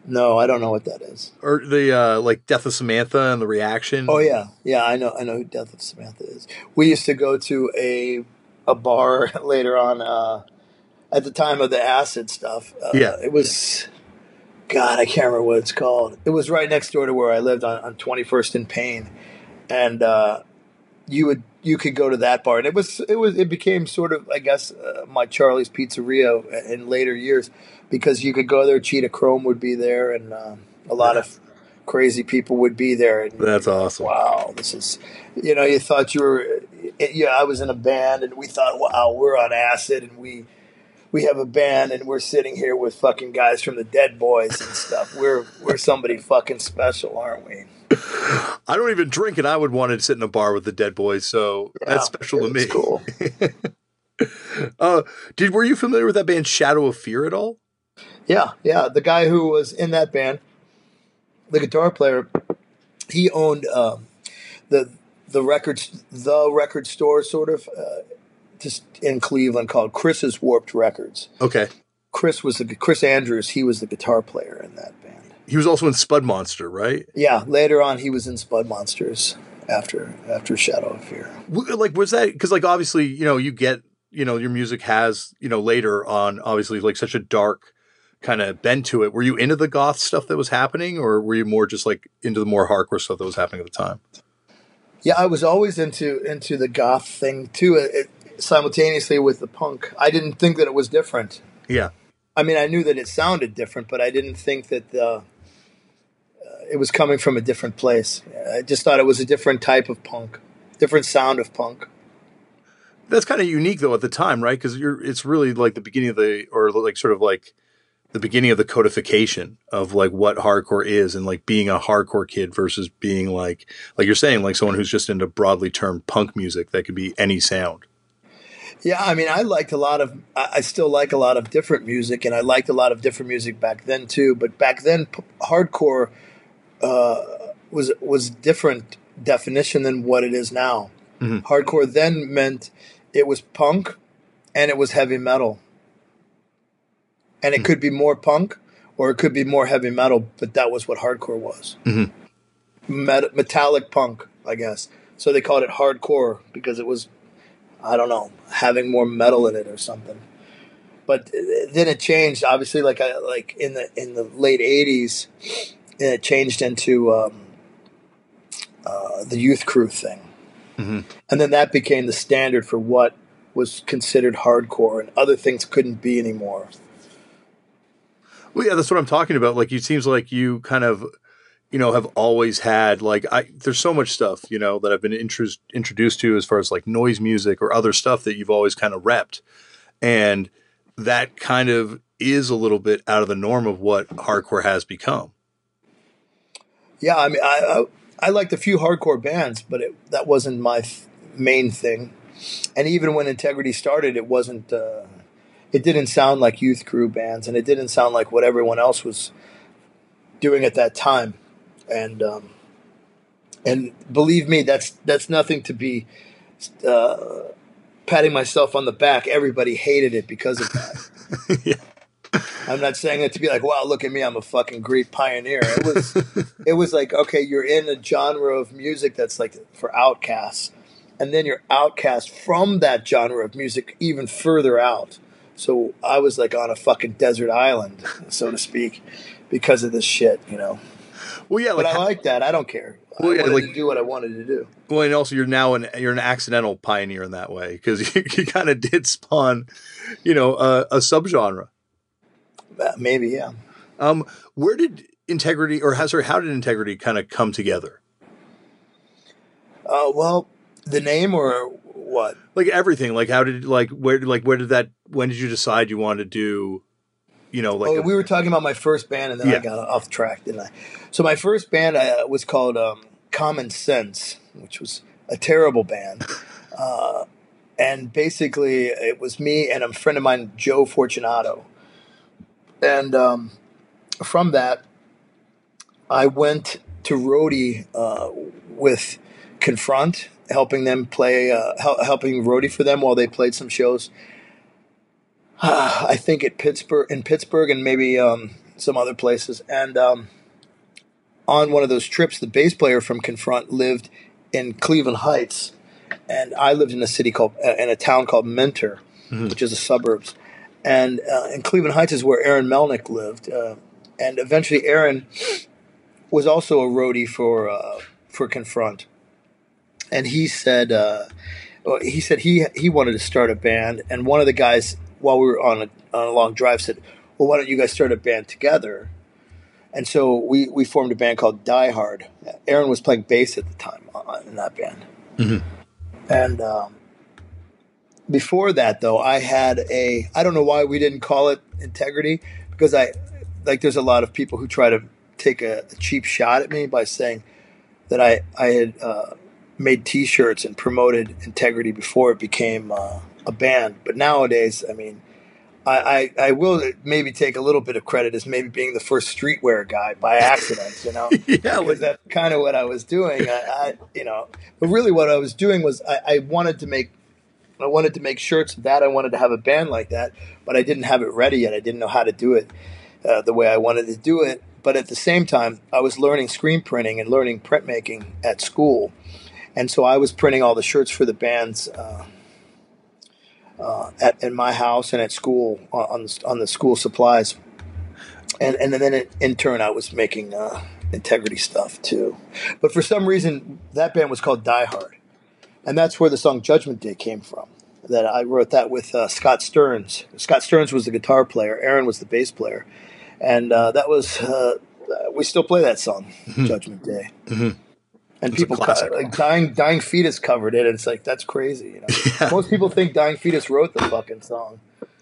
No, I don't know what that is. Or the uh, like Death of Samantha and the reaction. Oh yeah, yeah, I know, I know who Death of Samantha is. We used to go to a a bar later on uh, at the time of the acid stuff. Uh, Yeah. it was God, I can't remember what it's called. It was right next door to where I lived on, on twenty-first and Payne, and uh, you would you could go to that bar, and it was it was it became sort of I guess uh, my Charlie's Pizzeria in later years because you could go there. Cheetah Chrome would be there, and uh, a lot of crazy people would be there. And That's awesome. Wow, this is you know you thought you were yeah I was in a band, and we thought wow we're on acid, and we. We have a band and we're sitting here with fucking guys from the Dead Boys and stuff. We're we're somebody fucking special, aren't we? I don't even drink, and I would want to sit in a bar with the Dead Boys, so Yeah, that's special to me. it's cool. uh, did were you familiar with that band Shadow of Fear at all? Yeah, yeah. The guy who was in that band, the guitar player, he owned uh, the the records the record store sort of uh, just in Cleveland called Chris's Warped Records. Okay. Chris was the Chris Andrews. He was the guitar player in that band. He was also in Spud Monster, right? Yeah. Later on, he was in Spud Monsters after after Shadow of Fear. Like, was that because, like, obviously, you know, you get, you know, your music has, you know, later on, obviously, like, such a dark kind of bend to it. Were you into the goth stuff that was happening, or were you more just like into the more hardcore stuff that was happening at the time? Yeah, I was always into into the goth thing too. It, it, simultaneously with the punk, I didn't think that it was different. Yeah. I mean, I knew that it sounded different, but I didn't think that the, uh, it was coming from a different place. I just thought it was a different type of punk, different sound of punk. That's kind of unique though at the time, right? Because you're it's really like the beginning of the or like sort of like the beginning of the codification of like what hardcore is, and like being a hardcore kid versus being like like you're saying like someone who's just into broadly termed punk music that could be any sound. Yeah, I mean, I liked a lot of, I still like a lot of different music, and I liked a lot of different music back then too. But back then, p- hardcore uh, was was different definition than what it is now. Mm-hmm. Hardcore then meant it was punk, and it was heavy metal, and it mm-hmm. could be more punk or it could be more heavy metal, but that was what hardcore was. Mm-hmm. Met- metallic punk, I guess. So they called it hardcore because it was, I don't know, having more metal in it or something. But then it changed, obviously, like I, like in the in the late eighties, and it changed into um, uh, the Youth Crew thing. Mm-hmm. And then that became the standard for what was considered hardcore, and other things couldn't be anymore. Well, yeah, that's what I'm talking about. Like, it seems like you kind of, you know, have always had, like, I there's so much stuff, you know, that I've been intru- introduced to as far as, like, noise music or other stuff that you've always kind of repped. And that kind of is a little bit out of the norm of what hardcore has become. Yeah, I mean, I I, I liked a few hardcore bands, but it, that wasn't my th- main thing. And even when Integrity started, it wasn't. Uh, it didn't sound like Youth Crew bands, and it didn't sound like what everyone else was doing at that time. And um, and believe me, that's that's nothing to be uh, patting myself on the back. Everybody hated it because of that. Yeah. I'm not saying it to be like, wow, look at me, I'm a fucking great pioneer. It was it was like, okay, you're in a genre of music that's like for outcasts, and then you're outcast from that genre of music even further out. So I was like on a fucking desert island, so to speak, because of this shit, you know. Well, yeah, like, but I like that. I don't care. Well, I yeah, wanted like, to do what I wanted to do. Well, and also you're now an you're an accidental pioneer in that way because you, you kind of did spawn, you know, a, a subgenre. Uh, maybe, yeah. Um, where did Integrity, or how sorry, how did Integrity kind of come together? Uh, well, the name or what? Like everything. Like how did like where like where did that? When did you decide you wanted to do? You know, like oh, a, we were talking about my first band, and then yeah. I got off track, didn't I? So my first band uh, was called um, Common Sense, which was a terrible band. Uh, and basically, it was me and a friend of mine, Joe Fortunato. And um, from that, I went to roadie uh, with Confront, helping them play, uh, hel- helping roadie for them while they played some shows. I think at Pittsburgh, in Pittsburgh, and maybe um, some other places. And um, on one of those trips, the bass player from Confront lived in Cleveland Heights, and I lived in a city called uh, in a town called Mentor, mm-hmm. which is the suburbs. And uh, in Cleveland Heights is where Aaron Melnick lived, uh, and eventually Aaron was also a roadie for uh, for Confront, and he said uh, he said he he wanted to start a band, and one of the guys while we were on a, on a long drive said, "Well, why don't you guys start a band together?" And so we, we formed a band called Die Hard. Aaron was playing bass at the time in that band. Mm-hmm. And um, before that, though, I had a – I don't know why we didn't call it Integrity, because I – like there's a lot of people who try to take a, a cheap shot at me by saying that I, I had uh, made T-shirts and promoted Integrity before it became uh, a band. But nowadays, I mean – I, I, I will maybe take a little bit of credit as maybe being the first streetwear guy by accident, you know, yeah, because that's kind of what I was doing. I, I, you know, but really what I was doing was I, I wanted to make, I wanted to make shirts of that. I wanted to have a band like that, but I didn't have it ready yet. I didn't know how to do it uh, the way I wanted to do it. But at the same time, I was learning screen printing and learning printmaking at school, and so I was printing all the shirts for the bands. Uh, Uh, at in my house and at school on on the school supplies, and and then in, in turn I was making uh, Integrity stuff too. But for some reason that band was called Die Hard, and that's where the song Judgment Day came from. That I wrote that with uh, Scott Stearns. Scott Stearns was the guitar player. Aaron was the bass player, and uh, that was uh, we still play that song, mm-hmm. Judgment Day. Mm-hmm. And it's people co- like dying, dying fetus covered it, and it's like that's crazy. You know, yeah. Most people think Dying Fetus wrote the fucking song.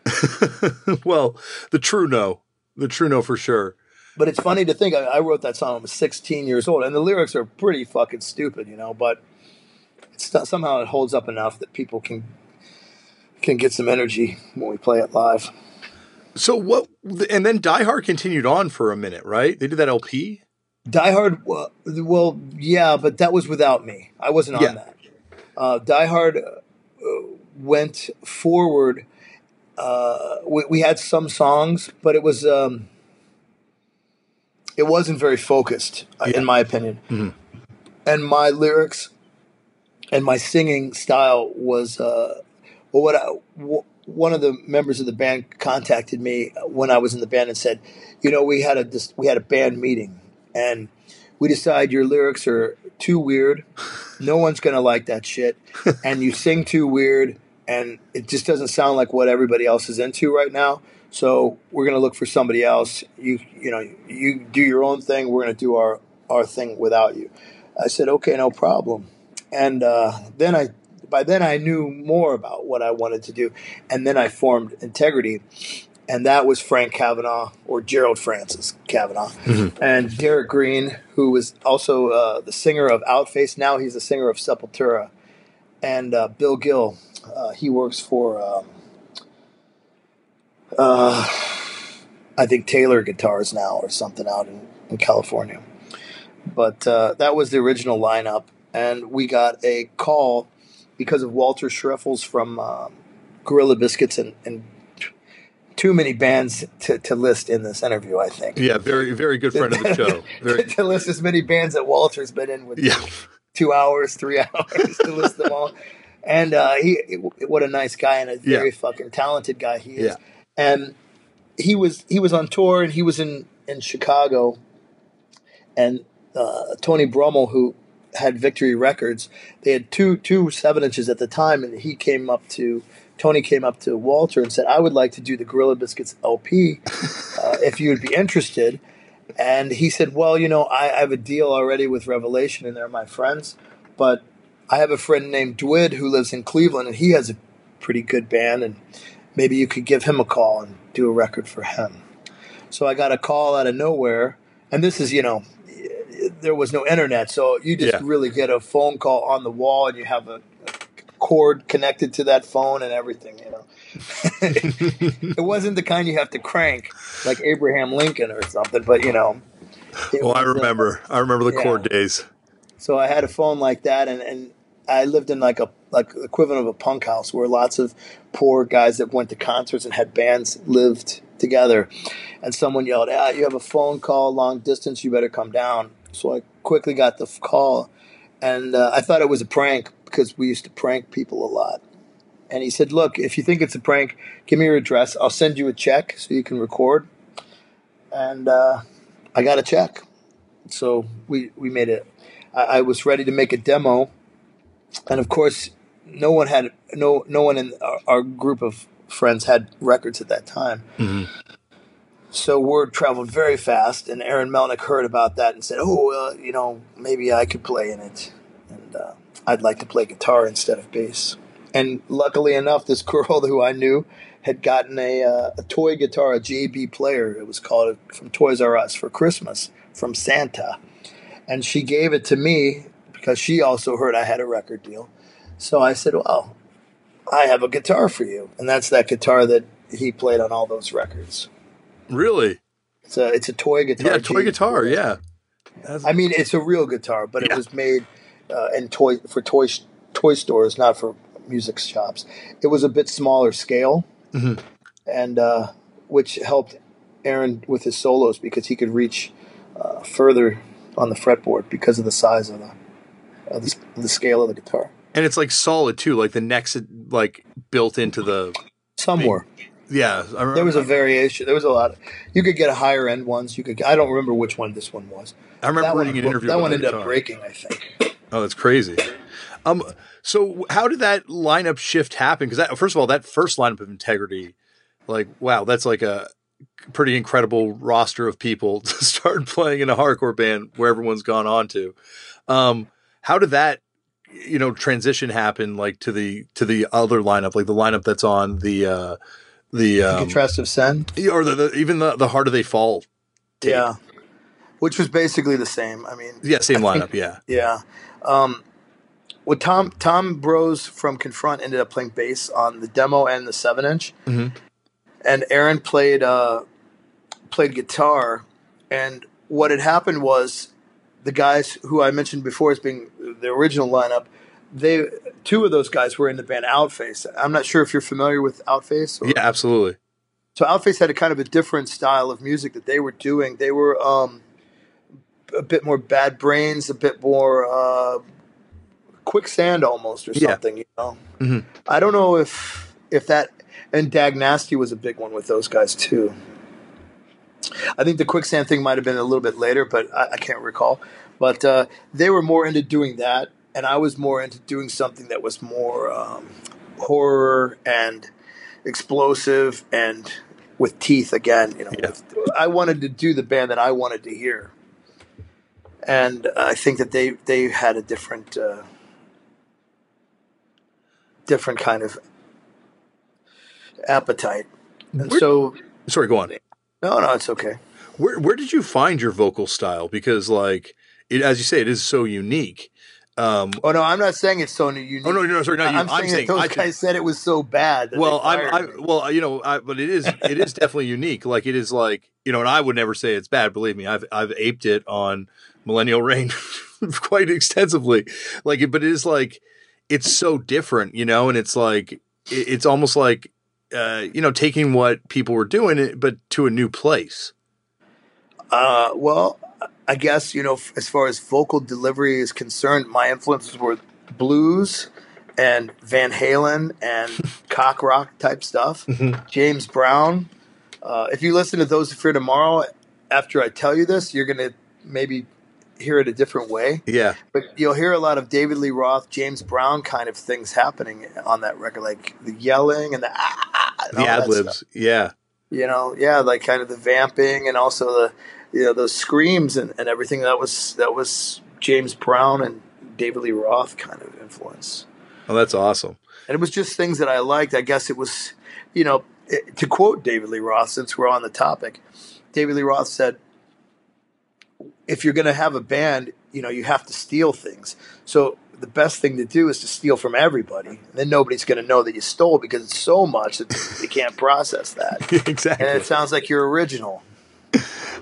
Well, the true no, the true no for sure. But it's funny to think I, I wrote that song when I was sixteen years old, and the lyrics are pretty fucking stupid, you know. But it's not, somehow it holds up enough that people can can get some energy when we play it live. So what? And then Die Hard continued on for a minute, right? They did that L P. Die Hard, well, well, yeah, but that was without me. I wasn't on yeah. that. Uh, Die Hard uh, went forward. Uh, we, we had some songs, but it was um, it wasn't very focused, yeah. in my opinion. Mm-hmm. And my lyrics and my singing style was uh, well, what I, w- one of the members of the band contacted me when I was in the band and said, you know, we had a we had a band meeting. And we decide your lyrics are too weird. No one's going to like that shit. And you sing too weird. And it just doesn't sound like what everybody else is into right now. So we're going to look for somebody else. You you know, you do your own thing. We're going to do our, our thing without you. I said, okay, no problem. And uh, then I, by then I knew more about what I wanted to do. And then I formed Integrity. And that was Frank Kavanaugh, or Gerald Francis Kavanaugh, mm-hmm. and Derek Green, who was also uh, the singer of Outface. Now he's the singer of Sepultura. And uh, Bill Gill, uh, he works for, um, uh, I think, Taylor Guitars now or something out in, in California. But uh, that was the original lineup. And we got a call because of Walter Schreffels from uh, Gorilla Biscuits and, and too many bands to, to list in this interview, I think. Yeah, very, very good friend of the show. Very... to list as many bands that Walter's been in with yeah. two hours, three hours to list them all. And uh, he, what a nice guy and a very yeah. fucking talented guy he is. Yeah. And he was he was on tour and he was in, in Chicago. And uh, Tony Brummel, who had Victory Records, they had two two seven inches at the time, and he came up to. Tony came up to Walter and said, I would like to do the Gorilla Biscuits L P uh, if you would be interested. And he said, well, you know, I, I have a deal already with Revelation and they're my friends. But I have a friend named Dwid who lives in Cleveland and he has a pretty good band. And maybe you could give him a call and do a record for him. So I got a call out of nowhere. And this is, you know, there was no internet. So you just yeah. really get a phone call on the wall and you have a cord connected to that phone and everything, you know. It wasn't the kind you have to crank like Abraham Lincoln or something, but you know. Well, I remember. Uh, I remember the yeah. cord days. So I had a phone like that, and, and I lived in like a like equivalent of a punk house where lots of poor guys that went to concerts and had bands lived together, and someone yelled, "Ah, you have a phone call long distance. You better come down." So I quickly got the call, and uh, I thought it was a prank because we used to prank people a lot. And he said, "Look, if you think it's a prank, give me your address. I'll send you a check so you can record." And uh, I got a check. So we, we made it. I, I was ready to make a demo. And of course, no one had no no one in our, our group of friends had records at that time. Mm-hmm. So word traveled very fast, and Aaron Melnick heard about that and said, "Oh, uh, you know, maybe I could play in it, and uh, I'd like to play guitar instead of bass." And luckily enough, this girl who I knew had gotten a, uh, a toy guitar, a J B player. It was called from Toys R Us for Christmas from Santa, and she gave it to me because she also heard I had a record deal. So I said, "Well, I have a guitar for you," and that's that guitar that he played on all those records. Really? It's a it's a toy guitar. Yeah, toy J B guitar. player. Yeah. That's... I mean, it's a real guitar, but yeah. it was made uh, in toy for toy toy stores, not for music shops. It was a bit smaller scale, mm-hmm. and uh, which helped Aaron with his solos because he could reach uh, further on the fretboard because of the size of the, of the the scale of the guitar. And it's like solid too, like the neck's like built into the. Somewhere. Yeah, I remember. There was a variation. There was a lot. Of, you could get a higher end ones. You could. I don't remember which one this one was. I remember that reading one, an interview. That with one ended guitar. up breaking, I think. Oh, that's crazy. Um, so how did that lineup shift happen? Because that, first of all, that first lineup of Integrity, like, wow, that's like a pretty incredible roster of people to start playing in a hardcore band where everyone's gone on to. Um, how did that, you know, transition happen? Like to the to the other lineup, like the lineup that's on the uh, the um, Contrast of Sen, or the, the even the the Harder They Fall. Tape. Yeah, which was basically the same. I mean, yeah, same I lineup. think, yeah, yeah. Um, well, Tom Tom Bros from Confront ended up playing bass on the demo and the seven inch, mm-hmm. and Aaron played uh, played guitar. And what had happened was the guys who I mentioned before as being the original lineup, they two of those guys were in the band Outface. I'm not sure if you're familiar with Outface. Or, yeah, absolutely. So Outface had a kind of a different style of music that they were doing. They were um, a bit more Bad Brains, a bit more uh, Quicksand almost or something. Yeah. You know, mm-hmm. I don't know if if that and Dag Nasty was a big one with those guys too. I think the Quicksand thing might have been a little bit later, but I, I can't recall. But uh, they were more into doing that, and I was more into doing something that was more um, horror and explosive and with teeth again. You know, yeah. with, I wanted to do the band that I wanted to hear, and I think that they they had a different uh, different kind of appetite, and Where, so sorry, go on. No, no, it's okay. Where where did you find your vocal style? Because, like, it, as you say, it is so unique. Um, oh no, I'm not saying it's so unique. Oh no, no, sorry, not you. I'm, I'm saying, saying that those I guys think, said it was so bad. That well, they fired I'm, I, me. well, you know, I, but it is, it is definitely unique. Like, it is like, you know, and I would never say it's bad. Believe me, I've, I've aped it on Millennial Reign quite extensively. Like, it, but it is like, it's so different, you know, and it's like, it, it's almost like, uh, you know, taking what people were doing, but to a new place. Uh, well, I guess, you know, as far as vocal delivery is concerned, my influences were blues and Van Halen and cock rock type stuff. Mm-hmm. James Brown. Uh, if you listen to Those Who Fear Tomorrow, after I tell you this, you're going to maybe hear it a different way. Yeah. But you'll hear a lot of David Lee Roth, James Brown kind of things happening on that record, like the yelling and the ah, and the ad libs. Yeah. You know, yeah, like kind of the vamping and also the, you know, those screams and, and everything. That was that was James Brown and David Lee Roth kind of influence. Oh, that's awesome. And it was just things that I liked. I guess it was, you know, it, to quote David Lee Roth, since we're on the topic, David Lee Roth said, if you're going to have a band, you know, you have to steal things. So the best thing to do is to steal from everybody. And then nobody's going to know that you stole because it's so much that they can't process that. Exactly. And it sounds like you're original.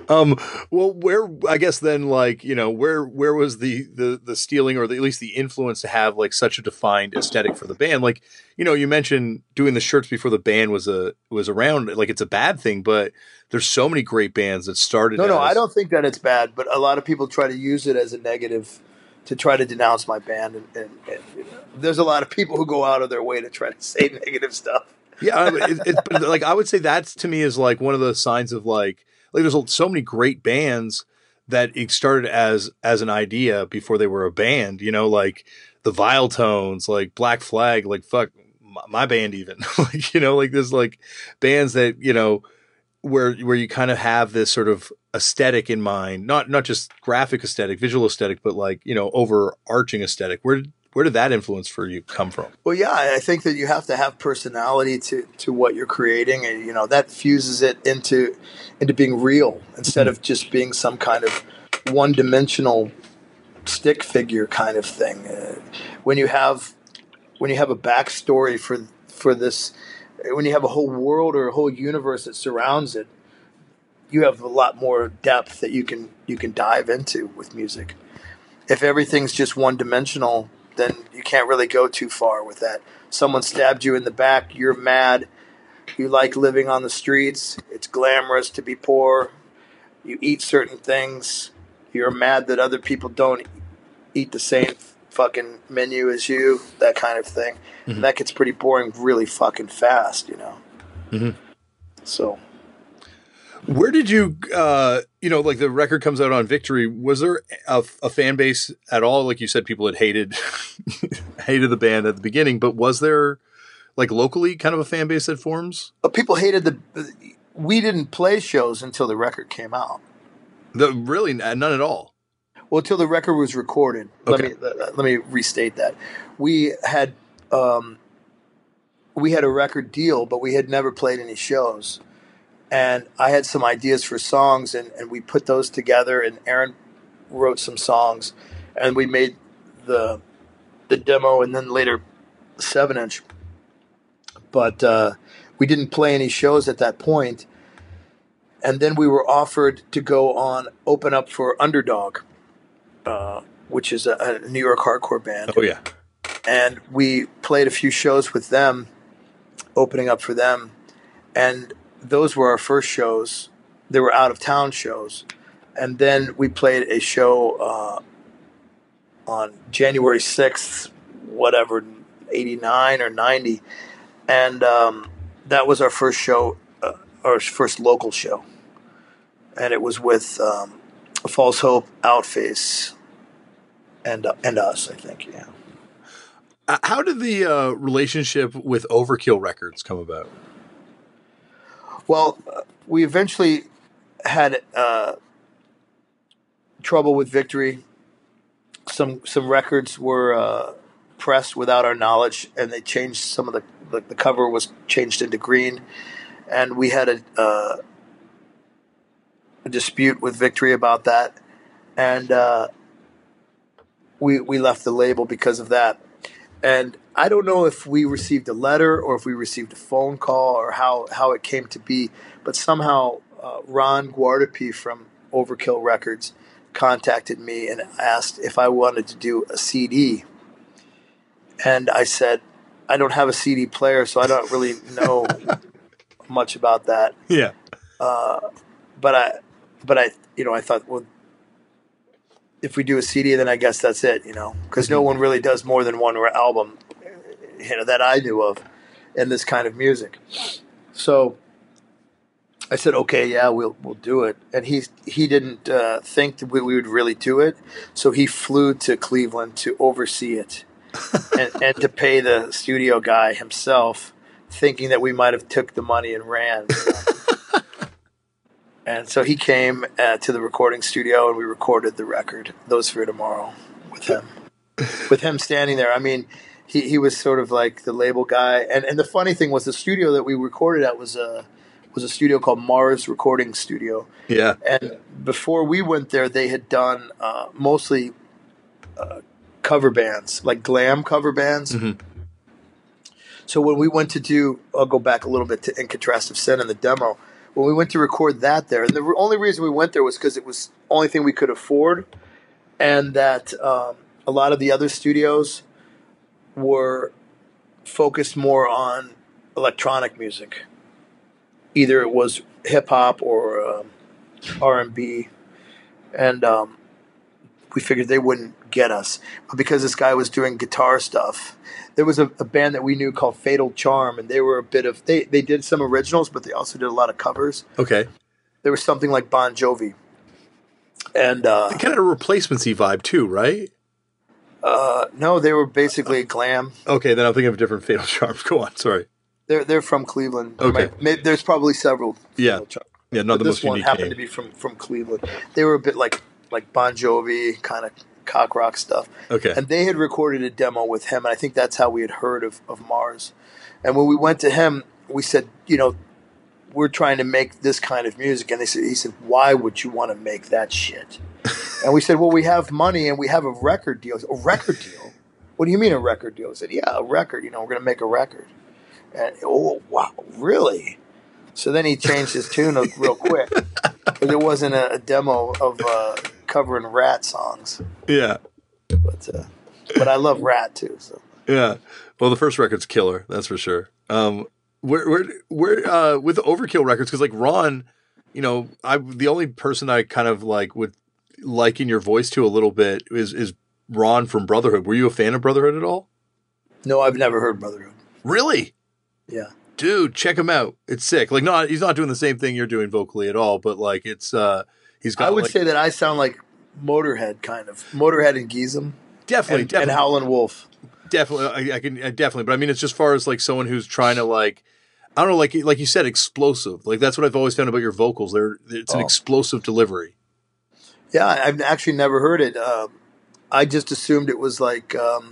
Um, well, where I guess then, like you know, where where was the the the stealing or the, at least the influence to have like such a defined aesthetic for the band? Like you know, you mentioned doing the shirts before the band was a was around. Like it's a bad thing, but there's so many great bands that started. No, as, no, I don't think that it's bad, but a lot of people try to use it as a negative to try to denounce my band, and, and, and you know, there's a lot of people who go out of their way to try to say negative stuff. Yeah, it, it, but like I would say that's to me is like one of the signs of like. Like there's so many great bands that it started as as an idea before they were a band, you know, like the Vile Tones, like Black Flag, like fuck my, my band even, like you know, like there's like bands that you know where where you kind of have this sort of aesthetic in mind, not not just graphic aesthetic, visual aesthetic, but like you know overarching aesthetic. Where did where did that influence for you come from? Well, yeah, I think that you have to have personality to, to what you're creating, and you know that fuses it into into being real instead of just being some kind of one dimensional stick figure kind of thing. Uh, when you have when you have a backstory for for this, when you have a whole world or a whole universe that surrounds it, you have a lot more depth that you can you can dive into with music. If everything's just one dimensional, then you can't really go too far with that. Someone stabbed you in the back, you're mad, you like living on the streets, it's glamorous to be poor, you eat certain things, you're mad that other people don't eat the same fucking menu as you, that kind of thing. Mm-hmm. That gets pretty boring really fucking fast, you know? Mm-hmm. So... Where did you, uh, you know, like the record comes out on Victory. Was there a, a fan base at all? Like you said, people had hated, hated the band at the beginning, but was there like locally kind of a fan base that forms? Uh, people hated the, we didn't play shows until the record came out. The really none at all. Well, until the record was recorded. Okay. Let me, let, let me restate that. We had, um, we had a record deal, but we had never played any shows. And I had some ideas for songs, and, and we put those together, and Aaron wrote some songs, and we made the the demo and then later the seven inch. But uh, we didn't play any shows at that point. And then we were offered to go on, open up for Underdog, uh, which is a, a New York hardcore band. Oh, yeah. And we played a few shows with them, opening up for them. And those were our first shows. They were out-of-town shows. And then we played a show uh, on January sixth, whatever, eighty-nine or ninety. And um, that was our first show, uh, our first local show. And it was with um, False Hope, Outface, and, uh, and us, I think, yeah. How did the uh, relationship with Overkill Records come about? Well, uh, we eventually had uh, trouble with Victory. Some some records were uh, pressed without our knowledge, and they changed some of the the, the cover was changed into green, and we had a, uh, a dispute with Victory about that, and uh, we we left the label because of that. And I don't know if we received a letter or if we received a phone call or how, how it came to be, but somehow uh, Ron Guardapi from Overkill Records contacted me and asked if I wanted to do a C D. And I said, I don't have a C D player, so I don't really know much about that. Yeah. Uh, but I, but I, you know, I thought, well, if we do a C D, then I guess that's it, you know, because no one really does more than one album, you know, that I knew of in this kind of music. So I said, okay, yeah, we'll we'll do it. And he he didn't uh, think that we, we would really do it, so he flew to Cleveland to oversee it and, and to pay the studio guy himself, thinking that we might have took the money and ran. And so he came uh, to the recording studio, and we recorded the record, Those Fear Tomorrow, with him. With him standing there. I mean, he, he was sort of like the label guy. And and the funny thing was the studio that we recorded at was a, was a studio called Mars Recording Studio. Yeah. And before we went there, they had done uh, mostly uh, cover bands, like glam cover bands. Mm-hmm. So when we went to do, I'll go back a little bit to In Contrast of Sin in the demo. when we went to record that there, and the re- only reason we went there was because it was the only thing we could afford, and that um, a lot of the other studios were focused more on electronic music. Either it was hip hop or um, R and B, and um, we figured they wouldn't get us. But because this guy was doing guitar stuff, there was a, a band that we knew called Fatal Charm, and they were a bit of they they did some originals, but they also did a lot of covers. Okay, there was something like Bon Jovi, and uh, kind of a replacement-y vibe too, right? Uh, no, they were basically glam. Okay, then I'm thinking of different Fatal Charms. Go on, sorry. They're they're from Cleveland. Okay, maybe, there's probably several. Yeah, yeah, not the most unique. This one happened name. to be from, from Cleveland. They were a bit like like Bon Jovi, kind of cock rock stuff. Okay, and they had recorded a demo with him, and I think that's how we had heard of, of Mars. And when we went to him, we said, you know, we're trying to make this kind of music, and they said, he said, why would you want to make that shit? And we said, well, we have money and we have a record deal. A record deal? What do you mean a record deal? I said, yeah, a record. You know, we're going to make a record. And, oh, wow, really? So then he changed his tune real quick. But it wasn't a, a demo of uh, covering Rat songs. Yeah. But uh, but I love Rat, too. So yeah. Well, the first record's killer, that's for sure. Um, where, where, where, uh, with the Overkill records, because like Ron, you know, I the only person I kind of like would liken your voice to a little bit is is Ron from Brotherhood. Were you a fan of Brotherhood at all? No, I've never heard Brotherhood. Really? Yeah. Dude, check him out. It's sick. Like, not he's not doing the same thing you're doing vocally at all, but like it's uh he's got. I would like, say that I sound like Motorhead, kind of Motorhead and Giesem. Definitely, and, definitely, and Howlin' Wolf. Definitely, I, I can I definitely. But I mean, it's just far as like someone who's trying to like, I don't know, like like you said, explosive. Like that's what I've always found about your vocals. They're it's an Oh. explosive delivery. Yeah, I've actually never heard it. Uh, I just assumed it was like. Um,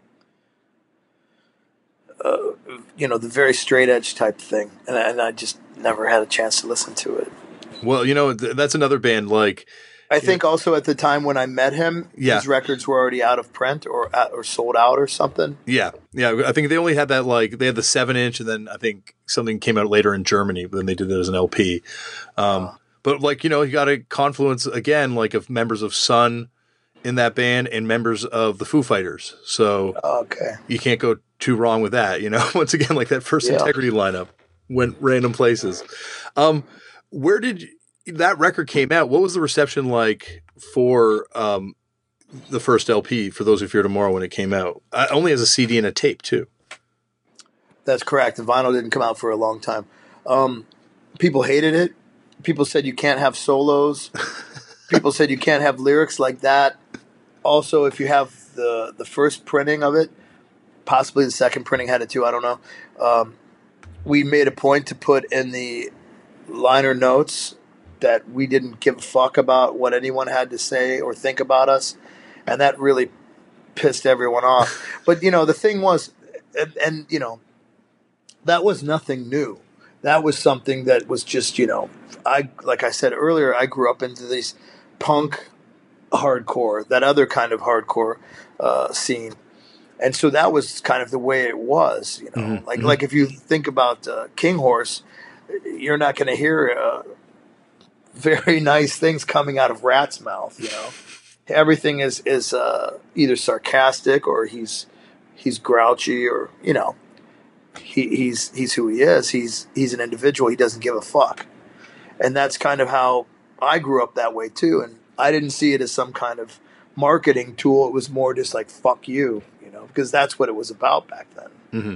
Uh, you know, the very straight edge type thing, and, and I just never had a chance to listen to it. Well, you know, th- that's another band. Like, I think know, also at the time when I met him, yeah. his records were already out of print or uh, or sold out or something. Yeah, yeah. I think they only had that like they had the seven inch, and then I think something came out later in Germany. But then they did it as an L P. Um, uh, but like you know, you got a confluence again, like of members of Sun in that band and members of the Foo Fighters. So okay, you can't go too wrong with that, you know. Once again, like that First yeah. Integrity lineup went random places. Um, where did you, that record came out? What was the reception like for um, the first L P for Those Who Fear Tomorrow when it came out? Uh, only as a C D and a tape too. That's correct. The vinyl didn't come out for a long time. Um, people hated it. People said you can't have solos. People said you can't have lyrics like that. Also, if you have the the first printing of it, possibly the second printing had it too, I don't know. Um, we made a point to put in the liner notes that we didn't give a fuck about what anyone had to say or think about us, and that really pissed everyone off. But, you know, the thing was, and, and you know, that was nothing new. That was something that was just, you know, I like I said earlier, I grew up into these punk hardcore, that other kind of hardcore uh, scene. And so that was kind of the way it was, you know. Mm-hmm. Like, mm-hmm. like if you think about uh, King Horse, you're not going to hear uh, very nice things coming out of Rat's mouth, you know. Everything is is uh, either sarcastic or he's he's grouchy or you know he, he's he's who he is. He's he's an individual. He doesn't give a fuck, and that's kind of how I grew up that way too. And I didn't see it as some kind of marketing tool. It was more just like fuck you. You know, because that's what it was about back then. Mm-hmm.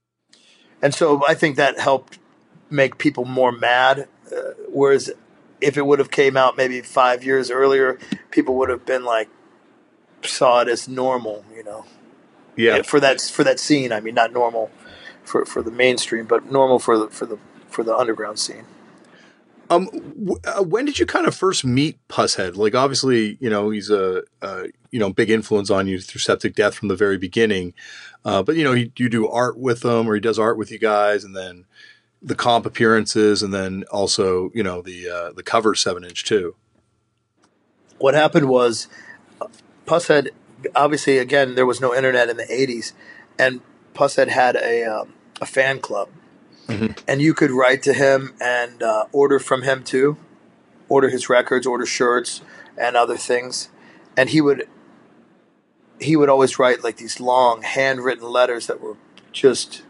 And so I think that helped make people more mad. Uh, whereas if it would have came out maybe five years earlier, people would have been like, saw it as normal, you know. Yeah. For that for that scene, I mean, not normal for, for the mainstream, but normal for the for the for the underground scene. Um, w- uh, when did you kind of first meet Pushead? Like, obviously, you know, he's a, a you know big influence on you through Septic Death from the very beginning. Uh, but you know, he, you do art with him, or he does art with you guys, and then the comp appearances, and then also you know the uh, the cover seven inch too. What happened was, uh, Pushead. Obviously, again, there was no internet in the eighties, and Pushead had a um, a fan club. Mhm. and you could write to him and uh, order from him too, order his records, order shirts and other things, and he would he would always write like these long handwritten letters that were just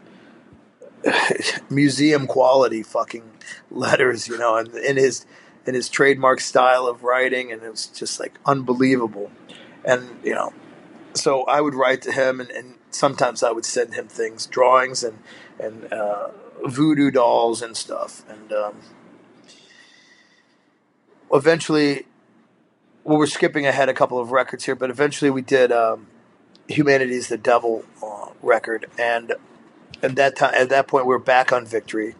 museum quality fucking letters, you know, and in his in his trademark style of writing, and it was just like unbelievable. And you know, so I would write to him, and, and sometimes I would send him things, drawings, and and uh, voodoo dolls and stuff. And um, eventually, well, we're skipping ahead a couple of records here, but eventually we did um, "Humanity Is the Devil" uh, record, and at that time, at that point, we were back on Victory,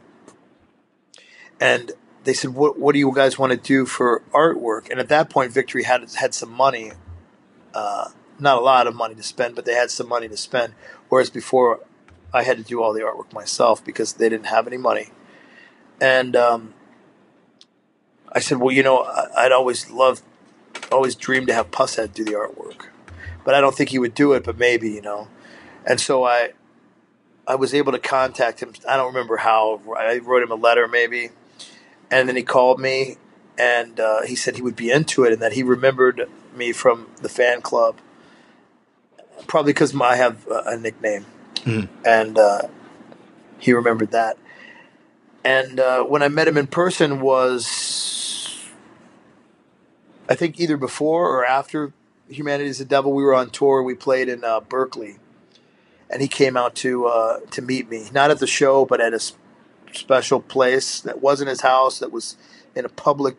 and they said, "What what do you guys want to do for artwork?" And at that point, Victory had had some money. Uh, not a lot of money to spend, but they had some money to spend. Whereas before, I had to do all the artwork myself because they didn't have any money. And um, I said, well, you know, I'd always loved, always dreamed to have Pushead do the artwork. But I don't think he would do it, but maybe, you know. And so I I was able to contact him. I don't remember how. I wrote him a letter maybe. And then he called me, and uh, he said he would be into it and that he remembered me from the fan club. Probably because I have a nickname, Mhm. and uh, he remembered that. And uh, when I met him in person was, I think either before or after Humanity Is the Devil. We were on tour. We played in uh, Berkeley, and he came out to uh, to meet me, not at the show, but at a s- special place that wasn't his house, that was in a public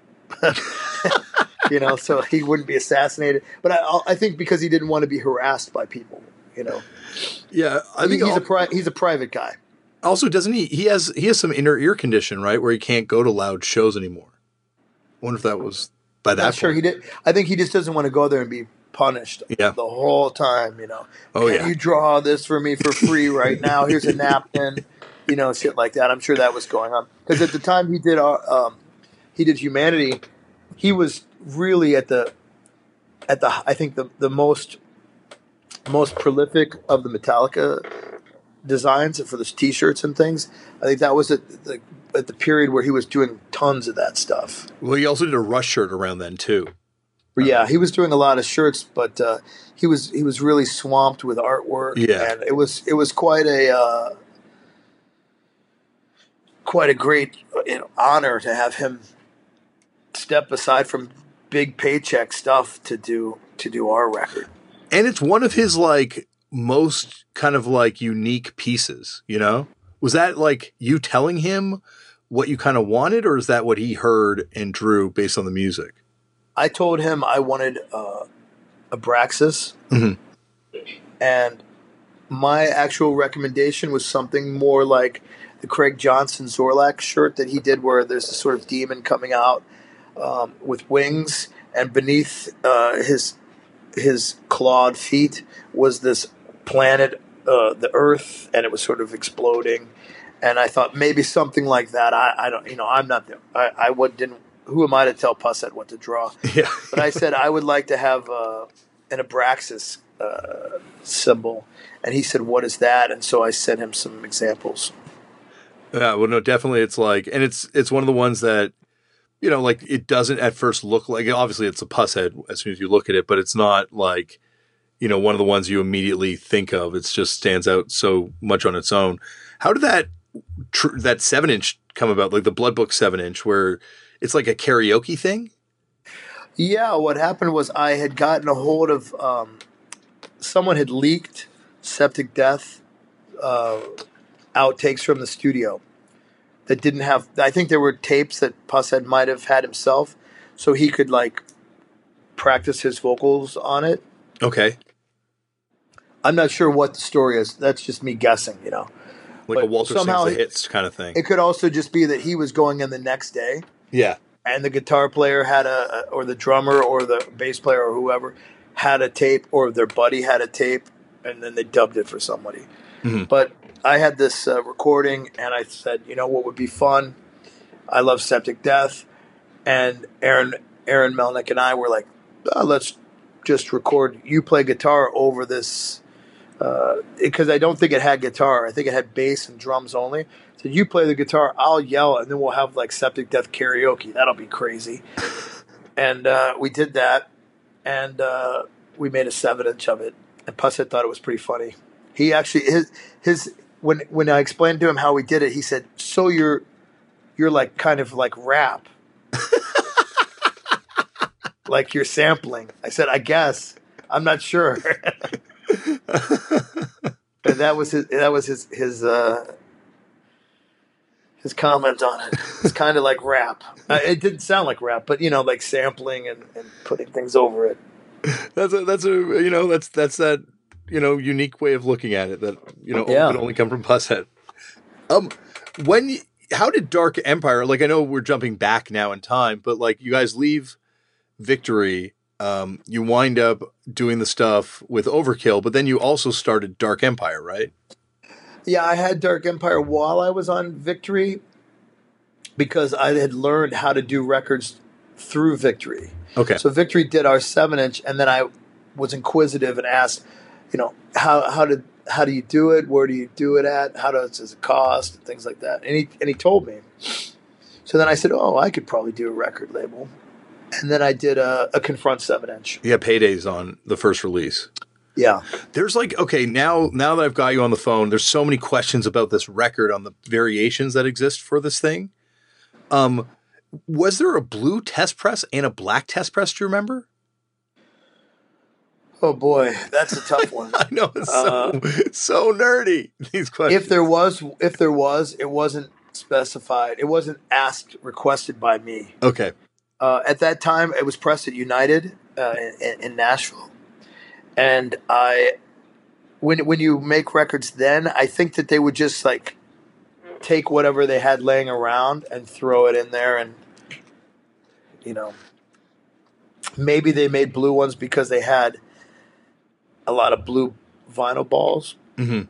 you know, so he wouldn't be assassinated. But I, I think because he didn't want to be harassed by people, you know. Yeah, I He- think he's al- a pri- he's a private guy. also doesn't he? He has he has some inner ear condition, right, where he can't go to loud shows anymore. I wonder if that was by that Not sure point. he did. I think he just doesn't want to go there and be punished Yeah. the whole time. You know. Oh, Can yeah. you draw this for me for free right now? Here's a napkin. You know, shit like that. I'm sure that was going on because at the time he did our, um, he did Humanity. He was really at the at the I think the the most most prolific of the Metallica designs for the T-shirts and things. I think that was at the at the period where he was doing tons of that stuff. Well, he also did a Rush shirt around then too. But yeah, he was doing a lot of shirts, but uh, he was he was really swamped with artwork. Yeah. And it was it was quite a uh, quite a great you know, honor to have him step aside from big paycheck stuff to do to do our record. And it's one of his like most kind of like unique pieces, you know? Was that like you telling him what you kind of wanted, or is that what he heard and drew based on the music? I told him I wanted uh, a Braxis, Mhm. and my actual recommendation was something more like the Craig Johnson Zorlak shirt that he did, where there's a sort of demon coming out um, with wings, and beneath uh, his his clawed feet was this planet, uh, the Earth, and it was sort of exploding. And I thought maybe something like that. I, I don't, you know, I'm not there. I, I would, didn't. Who am I to tell Pushead what to draw? Yeah. But I said I would like to have uh, an Abraxas uh, symbol, and he said, "What is that?" And so I sent him some examples. Yeah, well, no, definitely. It's like, and it's it's one of the ones that, you know, like it doesn't at first look like. Obviously, it's a Pushead as soon as you look at it, but it's not like, you know, one of the ones you immediately think of. It just stands out so much on its own. How did that tr- that seven inch come about? Like the Blood Book seven inch, where it's like a karaoke thing. Yeah, what happened was I had gotten a hold of um, someone had leaked Septic Death uh, outtakes from the studio that didn't have. I think there were tapes that Pushead might have had himself, so he could like practice his vocals on it. Okay, I'm not sure what the story is. That's just me guessing, you know. like But a Walter somehow sings the he- hits kind of thing. It could also just be that he was going in the next day, Yeah, and the guitar player had a, or the drummer or the bass player or whoever had a tape, or their buddy had a tape, and then they dubbed it for somebody. Mhm. But I had this uh, recording, and I said, you know what would be fun? I love Septic Death, and Aaron Aaron Melnick and I were like, oh, let's just record. You play guitar over this because I don't think it had guitar. I think it had bass and drums only. So you play the guitar, I'll yell, and then we'll have like Septic Death karaoke. That'll be crazy. And uh, we did that, and uh, we made a seven inch of it. And Pushead thought it was pretty funny. He actually his his when when I explained to him how we did it, he said, "So you're you're like kind of like rap, like you're sampling." I said, "I guess. I'm not sure." And that was his. That was his his uh, his comment on it. It's kind of like rap. Uh, it didn't sound like rap, but you know, like sampling and, and putting things over it. That's a that's a you know that's that's that you know unique way of looking at it that you know Yeah. can only come from Pushead. Um, when you, how did Dark Empire? Like I know we're jumping back now in time, but like you guys leave Victory. Um, you wind up doing the stuff with Overkill, but then you also started Dark Empire, right? Yeah, I had Dark Empire while I was on Victory because I had learned how to do records through Victory. Okay. So Victory did our seven inch, and then I was inquisitive and asked, you know, how how did how do you do it? Where do you do it at? How does, does it cost? And things like that. And he and he told me. So then I said, oh, I could probably do a record label. And then I did a, a Confront seven inch. Yeah, Payday's on the first release. Yeah. There's like, okay, now now that I've got you on the phone, there's so many questions about this record on the variations that exist for this thing. Um, was there a blue test press and a black test press? Do you remember? Oh boy, that's a tough one. I know it's so uh, so nerdy. These questions. If there was, if there was, it wasn't specified. It wasn't asked, requested by me. Okay. Uh, at that time, it was pressed at United uh, in, in Nashville, and I, when when you make records, then I think that they would just like take whatever they had laying around and throw it in there, and you know, maybe they made blue ones because they had a lot of blue vinyl balls. Mm-hmm.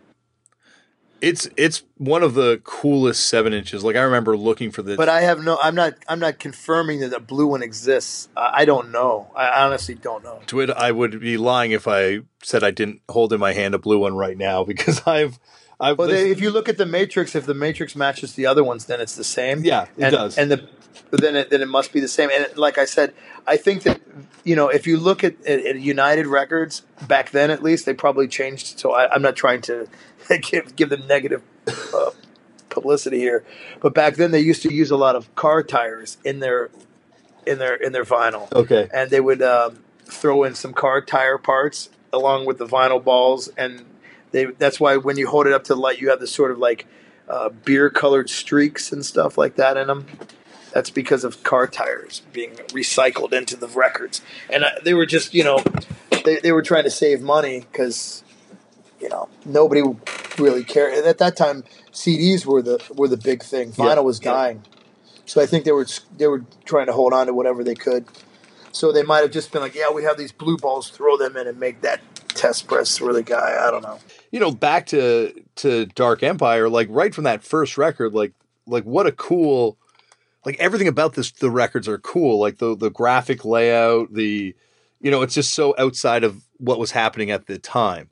It's it's one of the coolest seven inches. Like I remember looking for this, but I have no. I'm not. I'm not confirming that a blue one exists. Uh, I don't know. I honestly don't know. To it, I would be lying if I said I didn't hold in my hand a blue one right now because I've. I've well, they, if you look at the Matrix, if the Matrix matches the other ones, then it's the same. Yeah, it and, does. And the then it, then it must be the same. And like I said, I think that you know if you look at, at, at United Records back then, at least they probably changed. So I, I'm not trying to. give give them negative uh, publicity here, but back then they used to use a lot of car tires in their in their in their vinyl. Okay, and they would um, throw in some car tire parts along with the vinyl balls, and they that's why when you hold it up to the light, you have this sort of like uh, beer colored streaks and stuff like that in them. That's because of car tires being recycled into the records, and uh, they were just you know they they were trying to save money because. You know, nobody really cared. At that time, C Ds were the were the big thing. Vinyl yeah, was dying, yeah. So I think they were they were trying to hold on to whatever they could. So they might have just been like, "Yeah, we have these blue balls. Throw them in and make that test press for the guy." I don't know. You know, back to to Dark Empire, like right from that first record, like like what a cool, like everything about this. The records are cool, like the the graphic layout, the you know, it's just so outside of what was happening at the time.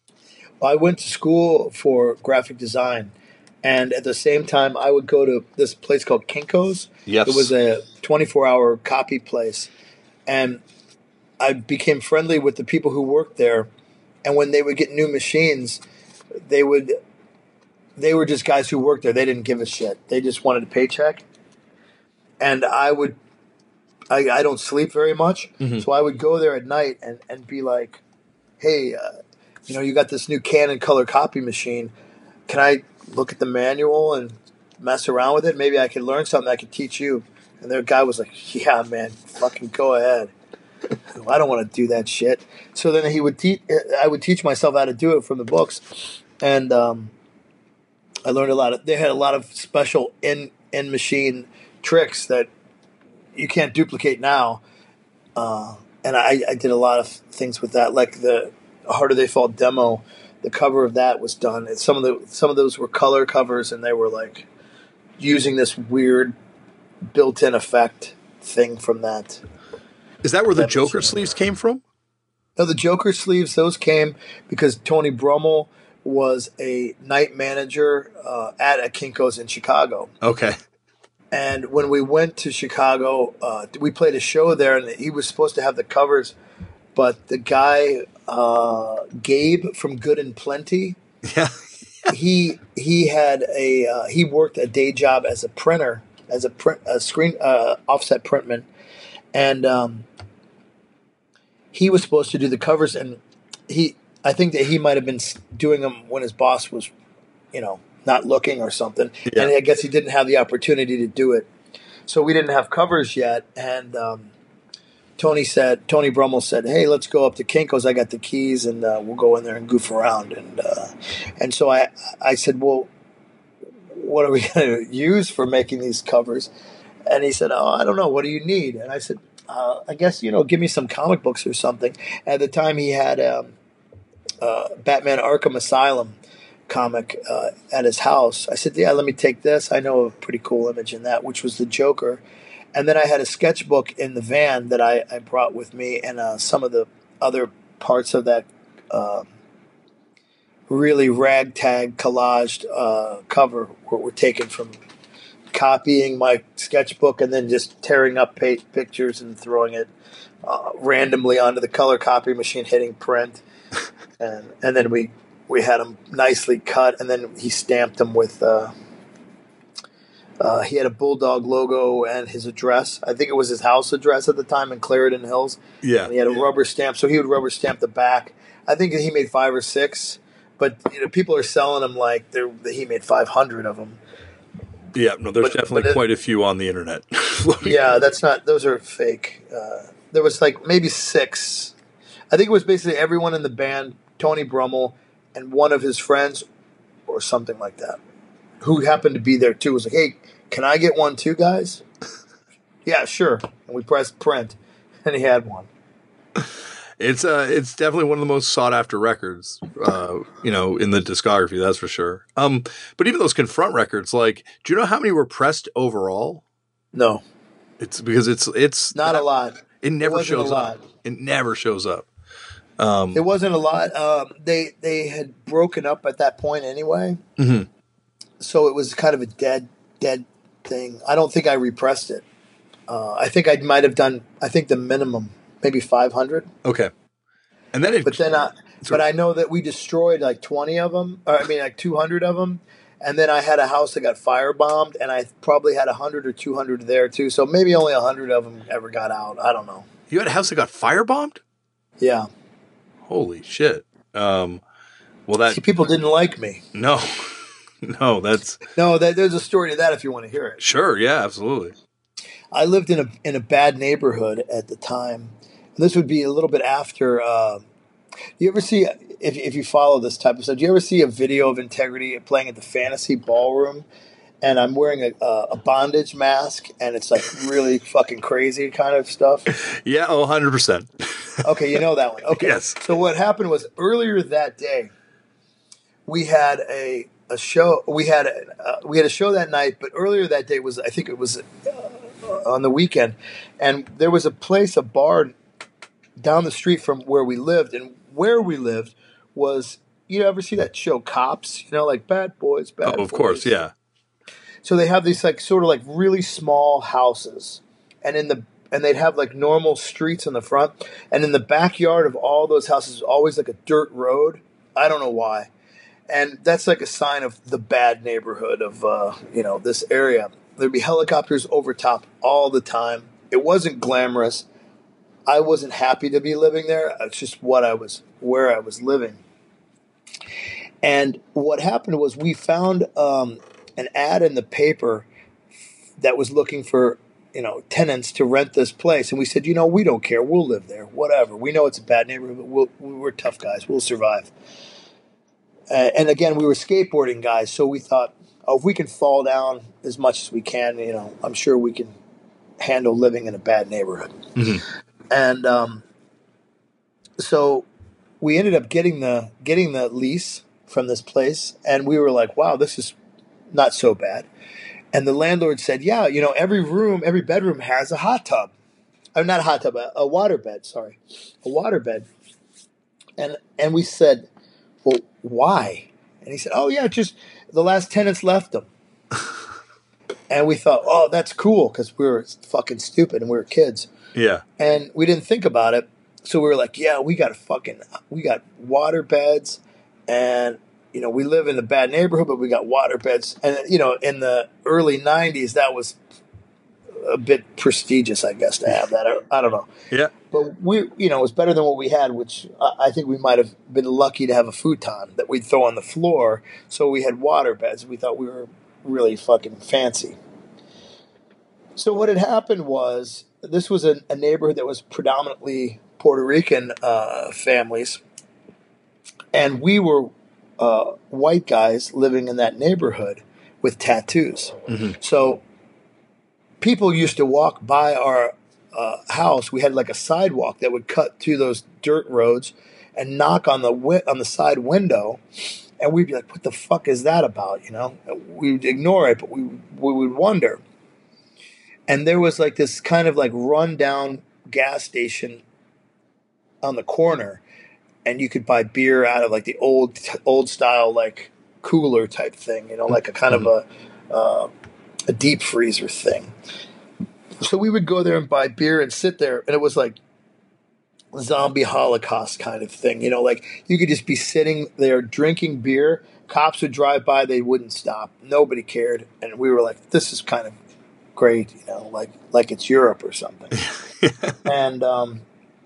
I went to school for graphic design, and at the same time, I would go to this place called Kinko's. Yes. It was a twenty-four hour copy place, and I became friendly with the people who worked there. And when they would get new machines, they would they were just guys who worked there. They didn't give a shit. They just wanted a paycheck. And I would I, I don't sleep very much, mm-hmm. so I would go there at night and, and be like, hey. Uh, You know, you got this new Canon color copy machine. Can I look at the manual and mess around with it? Maybe I could learn something I could teach you. And the guy was like, yeah, man, fucking go ahead. I don't want to do that shit. So then he would teach. I would teach myself how to do it from the books. And um, I learned a lot. Of, they had a lot of special in, in machine tricks that you can't duplicate now. Uh, and I, I did a lot of things with that, like the Harder They Fall demo. The cover of that was done. And some of the some of those were color covers, and they were like using this weird built-in effect thing from that. Is that where the Joker sleeves came from? No, the Joker sleeves, those came because Tony Brummel was a night manager uh, at a Kinko's in Chicago. Okay. And when we went to Chicago, uh, we played a show there, and he was supposed to have the covers, but the guy, uh, Gabe from Good and Plenty, Yeah. he he had a uh, he worked a day job as a printer, as a print a screen uh, offset printman, and um, he was supposed to do the covers, and he I think that he might have been doing them when his boss was, you know, not looking or something, Yeah. and I guess he didn't have the opportunity to do it. So we didn't have covers yet, and um, Tony said, Tony Brummel said, "Hey, let's go up to Kinko's. I got the keys, and uh, we'll go in there and goof around." And uh, and so I I said, "Well, what are we going to use for making these covers?" And he said, "Oh, I don't know. What do you need?" And I said, uh, "I guess, you know, give me some comic books or something." At the time, he had um, uh, Batman Arkham Asylum comic uh, at his house. I said, "Yeah, let me take this. I know a pretty cool image in that," which was the Joker. And then I had a sketchbook in the van that I, I brought with me, and uh, some of the other parts of that uh, really ragtag collaged uh, cover were, were taken from copying my sketchbook and then just tearing up pa- pictures and throwing it uh, randomly onto the color copy machine, hitting print, and and then we we had them nicely cut, and then he stamped them with. Uh, Uh, he had a Bulldog logo and his address. I think it was his house address at the time in Clarendon Hills. Yeah. And he had a rubber stamp, so he would rubber stamp the back. I think he made five or six, but you know, people are selling them like they're, that he made five hundred of them. Yeah, no, there's But- definitely but it- quite a few on the internet. Yeah, that's not; those are fake. Uh, there was like maybe six. I think it was basically everyone in the band, Tony Brummel, and one of his friends, or something like that, who happened to be there too. Was like, "Hey, can I get one too, guys?" Yeah, sure. And we pressed print, and he had one. It's uh, it's definitely one of the most sought after records, uh, you know, in the discography. That's for sure. Um, but even those Confront records, like, do you know how many were pressed overall? No, It's because it's it's not a lot. It never wasn't a shows lot. up. It never shows up. Um, It wasn't a lot. Um, they they had broken up at that point anyway, mhm. so it was kind of a dead dead thing. I don't think I repressed it. Uh, I think I might have done. I think the minimum maybe five hundred. Okay, and then it, But then, I, but I know that we destroyed like twenty of them. Or I mean, like two hundred of them. And then I had a house that got firebombed, and I probably had a hundred or two hundred there too. So maybe only a hundred of them ever got out. I don't know. you had a house that got firebombed. Yeah. Holy shit! Um, well, that See, people didn't like me. no, no, that's No, that, there's a story to that if you want to hear it. sure, yeah, absolutely. I lived in a in a bad neighborhood at the time. This would be a little bit after. Uh, you ever see if if you follow this type of stuff? Do you ever see a video of Integrity playing at the Fantasy Ballroom? And I'm wearing a, a bondage mask, and it's like really fucking crazy kind of stuff. Yeah, oh, one hundred percent. Okay, you know that one. Okay. Yes. So what happened was earlier that day, we had a a show. We had a, uh, we had a show that night, but earlier that day was I think it was uh, on the weekend, and there was a place, a bar down the street from where we lived, and where we lived was, you ever see that show Cops? You know, like Bad Boys, Bad Oh, of Boys. course, yeah. So they have these like sort of like really small houses, and in the and they'd have like normal streets in the front, and in the backyard of all those houses is always like a dirt road. I don't know why, and that's like a sign of the bad neighborhood of uh, you know this area. There'd be helicopters over top all the time. It wasn't glamorous. I wasn't happy to be living there. It's just what I was where I was living. And what happened was we found um, an ad in the paper that was looking for, you know, tenants to rent this place. And we said, you know, we don't care. We'll live there. Whatever. We know it's a bad neighborhood, but we'll, we're tough guys. We'll survive. Uh, and again, we were skateboarding guys. So we thought, oh, if we can fall down as much as we can, you know, I'm sure we can handle living in a bad neighborhood. Mm-hmm. And um, so we ended up getting the getting the lease from this place, and we were like, wow, this is not so bad. And the landlord said, yeah, you know, every room, every bedroom has a hot tub. Or not a hot tub, a, a water bed, sorry. A water bed. And and we said, well, why? And he said, oh yeah, just the last tenants left them. And we thought, oh, that's cool, because we were fucking stupid and we were kids. Yeah. And we didn't think about it. So we were like, yeah, we got a fucking, we got water beds, and, you know, we live in a bad neighborhood, but we got water beds. And, you know, in the early nineties, that was a bit prestigious, I guess, to have that. I, I don't know. Yeah. But we, you know, it was better than what we had, which I, I think we might have been lucky to have a futon that we'd throw on the floor. So we had water beds. We thought we were really fucking fancy. So what had happened was, this was a, a neighborhood that was predominantly Puerto Rican uh, families, and we were uh, white guys living in that neighborhood with tattoos. Mm-hmm. So people used to walk by our uh, house. We had like a sidewalk that would cut through those dirt roads and knock on the wi- on the side window, and we'd be like, "What the fuck is that about?" You know, we would ignore it, but we we would wonder. And there was like this kind of like rundown gas station on the corner, and you could buy beer out of like the old old style like cooler type thing, you know, like a kind of a uh, a deep freezer thing. So we would go there and buy beer and sit there, and it was like zombie Holocaust kind of thing, you know, like you could just be sitting there drinking beer. Cops would drive by, they wouldn't stop. Nobody cared, and we were like, this is kind of great, you know, like like it's Europe or something. And um,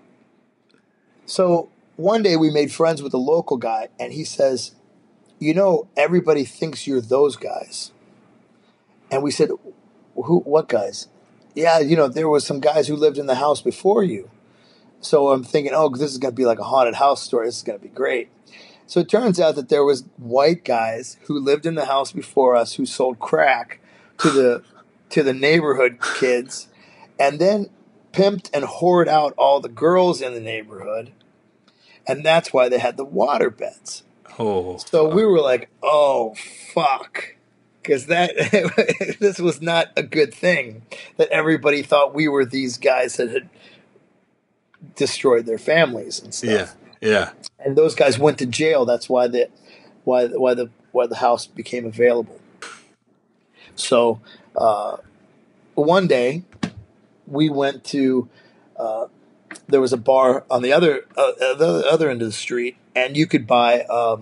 so one day we made friends with a local guy, and he says, you know, everybody thinks you're those guys. And we said, who? What guys? Yeah, you know, there was some guys who lived in the house before you. So I'm thinking, oh, this is going to be like a haunted house story. This is going to be great. So it turns out that there was white guys who lived in the house before us who sold crack to the to the neighborhood kids, and then pimped and whored out all the girls in the neighborhood, and that's why they had the water beds. Oh, so fuck. We were like, "Oh fuck," because that this was not a good thing. That everybody thought we were these guys that had destroyed their families and stuff. Yeah, yeah. And those guys went to jail. That's why the why why the why the house became available. So. Uh, one day, we went to, uh, there was a bar on the other uh, the other end of the street, and you could buy um,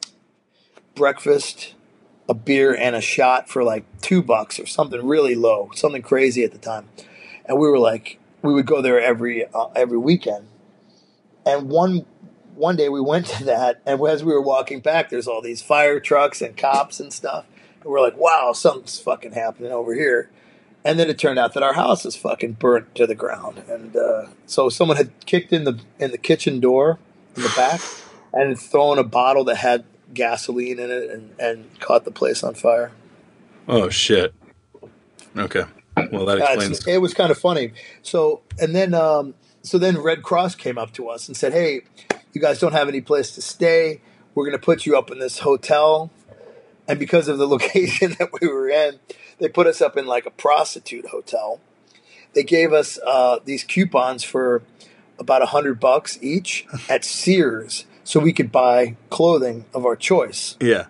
breakfast, a beer, and a shot for like two bucks or something really low, something crazy at the time. And we were like, we would go there every uh, every weekend. And one one day we went to that, and as we were walking back, there's all these fire trucks and cops and stuff. And we're like, wow, something's fucking happening over here. And then it turned out that our house is fucking burnt to the ground. And uh, so someone had kicked in the in the kitchen door in the back and thrown a bottle that had gasoline in it and, and caught the place on fire. Oh, shit. Okay. Well, that explains. Uh, it was kind of funny. So, and then, um, so then Red Cross came up to us and said, hey, you guys don't have any place to stay. We're going to put you up in this hotel. And because of the location that we were in, they put us up in like a prostitute hotel. They gave us uh, these coupons for about a hundred bucks each at Sears, so we could buy clothing of our choice. Yeah.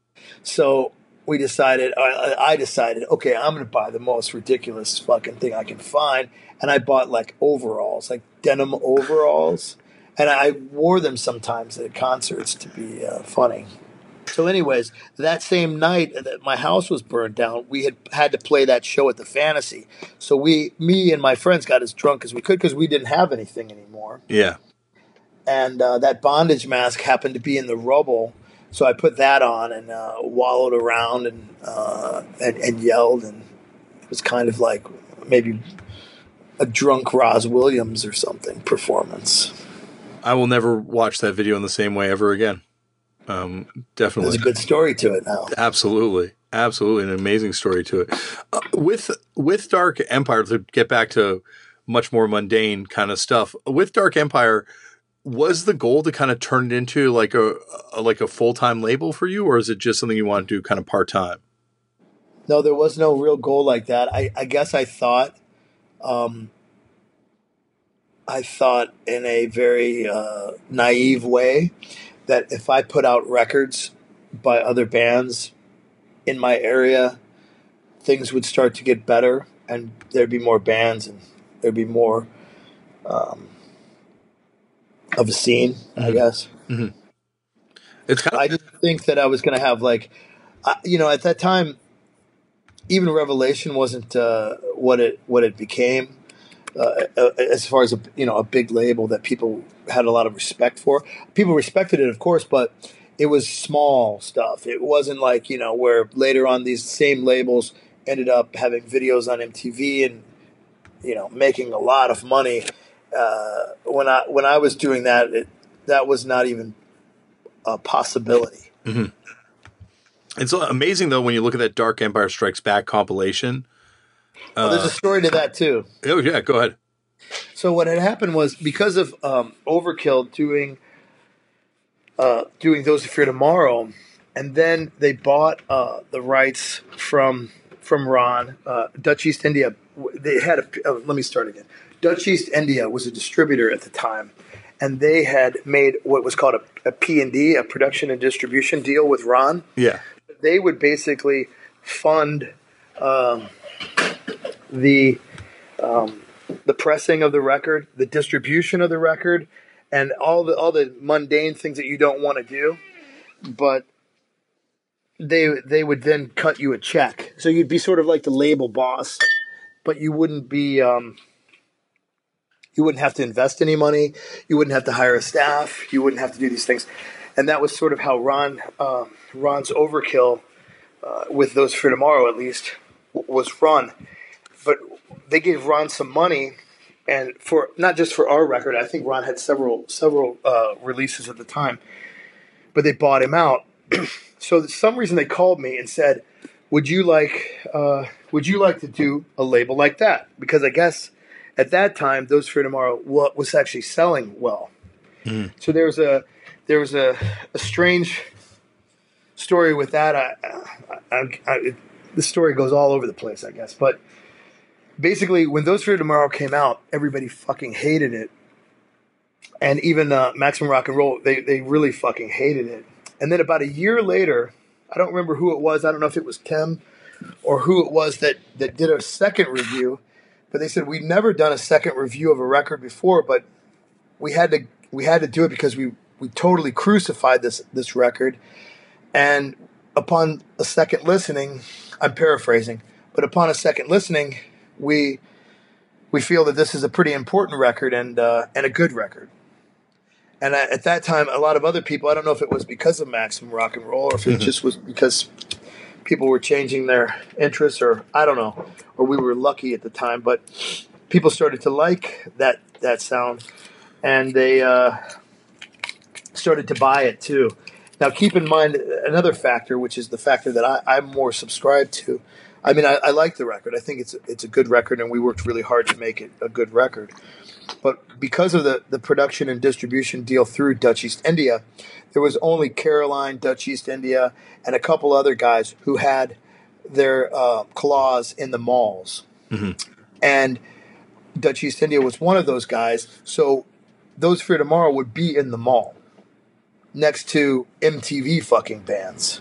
So we decided, I, I decided, okay, I'm going to buy the most ridiculous fucking thing I can find. And I bought like overalls, like denim overalls. And I wore them sometimes at concerts to be uh, funny. So anyways, that same night that my house was burned down, we had had to play that show at the Fantasy. So we, me and my friends got as drunk as we could because we didn't have anything anymore. Yeah. And uh, that bondage mask happened to be in the rubble. So I put that on and uh, wallowed around and, uh, and and yelled. And it was kind of like maybe a drunk Roz Williams or something performance. I will never watch that video in the same way ever again. Um, definitely. There's a good story to it now. Absolutely. Absolutely. An amazing story to it. Uh, with, with Dark Empire, to get back to much more mundane kind of stuff, with Dark Empire, was the goal to kind of turn it into like a, a like a full-time label for you, or is it just something you want to do kind of part-time? No, there was no real goal like that. I, I guess I thought, um, I thought in a very uh, naive way that if I put out records by other bands in my area, things would start to get better and there'd be more bands and there'd be more um, of a scene, mm-hmm. I guess. Mm-hmm. It's kind of- I didn't think that I was going to have like, I, you know, at that time, even Revelation wasn't uh, what it what it became. Uh, as far as a you know a big label that people had a lot of respect for, people respected it, of course, but it was small stuff. It wasn't like you know where later on these same labels ended up having videos on M T V and you know making a lot of money. Uh, when I when I was doing that, it, that was not even a possibility. Mm-hmm. It's amazing though when you look at that Dark Empire Strikes Back compilation. Well, there's a story to that too. Oh yeah, go ahead. So what had happened was because of um, Overkill doing uh, doing Those Who Fear Tomorrow, and then they bought uh, the rights from from Ron uh, Dutch East India. They had a. Oh, let me start again. Dutch East India was a distributor at the time, and they had made what was called a, a P and D, a production and distribution deal with Ron. Yeah, they would basically fund. Um, the um, the pressing of the record, the distribution of the record, and all the all the mundane things that you don't want to do, but they they would then cut you a check, so you'd be sort of like the label boss, but you wouldn't be um, you wouldn't have to invest any money, you wouldn't have to hire a staff, you wouldn't have to do these things, and that was sort of how Ron uh, Ron's Overkill uh, with Those for Tomorrow at least was run. But they gave Ron some money, and for not just for our record. I think Ron had several several uh, releases at the time, but they bought him out. So for some reason they called me and said, "Would you like uh, Would you like to do a label like that?" Because I guess at that time, Those for Tomorrow was actually selling well. Mm. So there was a there was a, a strange story with that. I, I, I, I, the story goes all over the place, I guess, but. Basically, when Those for Tomorrow came out, everybody fucking hated it. And even uh, Maximum Rock and Roll, they, they really fucking hated it. And then about a year later, I don't remember who it was. I don't know if it was Tim or who it was that, that did a second review. But they said, we've never done a second review of a record before, but we had to we had to do it because we, we totally crucified this this record. And upon a second listening, I'm paraphrasing, but upon a second listening... we we feel that this is a pretty important record and uh, and a good record. And I, at that time, a lot of other people, I don't know if it was because of Maximum Rock and Roll or if it mm-hmm. just was because people were changing their interests or I don't know, or we were lucky at the time, but people started to like that, that sound and they uh, started to buy it too. Now, keep in mind another factor, which is the factor that I, I'm more subscribed to. I mean, I, I like the record. I think it's it's a good record, and we worked really hard to make it a good record. But because of the, the production and distribution deal through Dutch East India, there was only Caroline, Dutch East India, and a couple other guys who had their uh, claws in the malls. Mm-hmm. And Dutch East India was one of those guys. So Those for Tomorrow would be in the mall next to M T V fucking bands.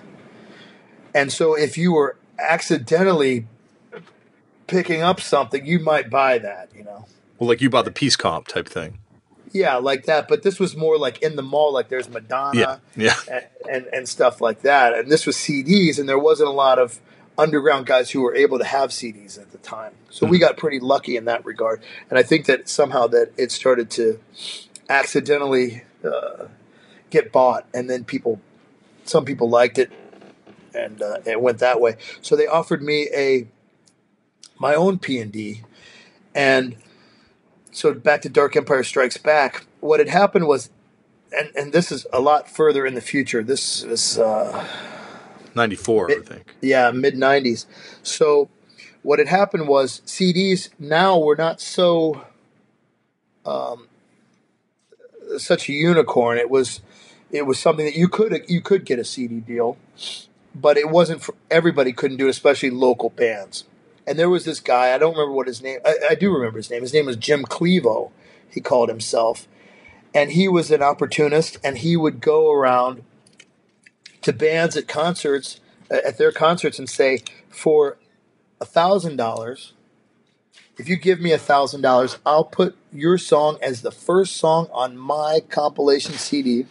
And so if you were accidentally picking up something, you might buy that, you know. Well, like you bought the Peace Comp type thing. Yeah, like that. But this was more like in the mall, like there's Madonna yeah. Yeah. And, and, and stuff like that. And this was C Ds, and there wasn't a lot of underground guys who were able to have C Ds at the time. So mm-hmm. we got pretty lucky in that regard. And I think that somehow that it started to accidentally uh, get bought, and then people, some people liked it. And uh, it went that way. So they offered me a my own P and D, and so back to Dark Empire Strikes Back. What had happened was, and, and this is a lot further in the future. This is uh, ninety-four, mid, I think. Yeah, mid nineties. So what had happened was C Ds now were not so um, such a unicorn. It was it was something that you could you could get a C D deal. But it wasn't for everybody couldn't do it, especially local bands. And there was this guy, I don't remember what his name, I, I do remember his name. His name was Jim Clevo. he called himself. And he was an opportunist, and he would go around to bands at concerts, at their concerts, and say, for a thousand dollars, if you give me a thousand dollars, I'll put your song as the first song on my compilation C D.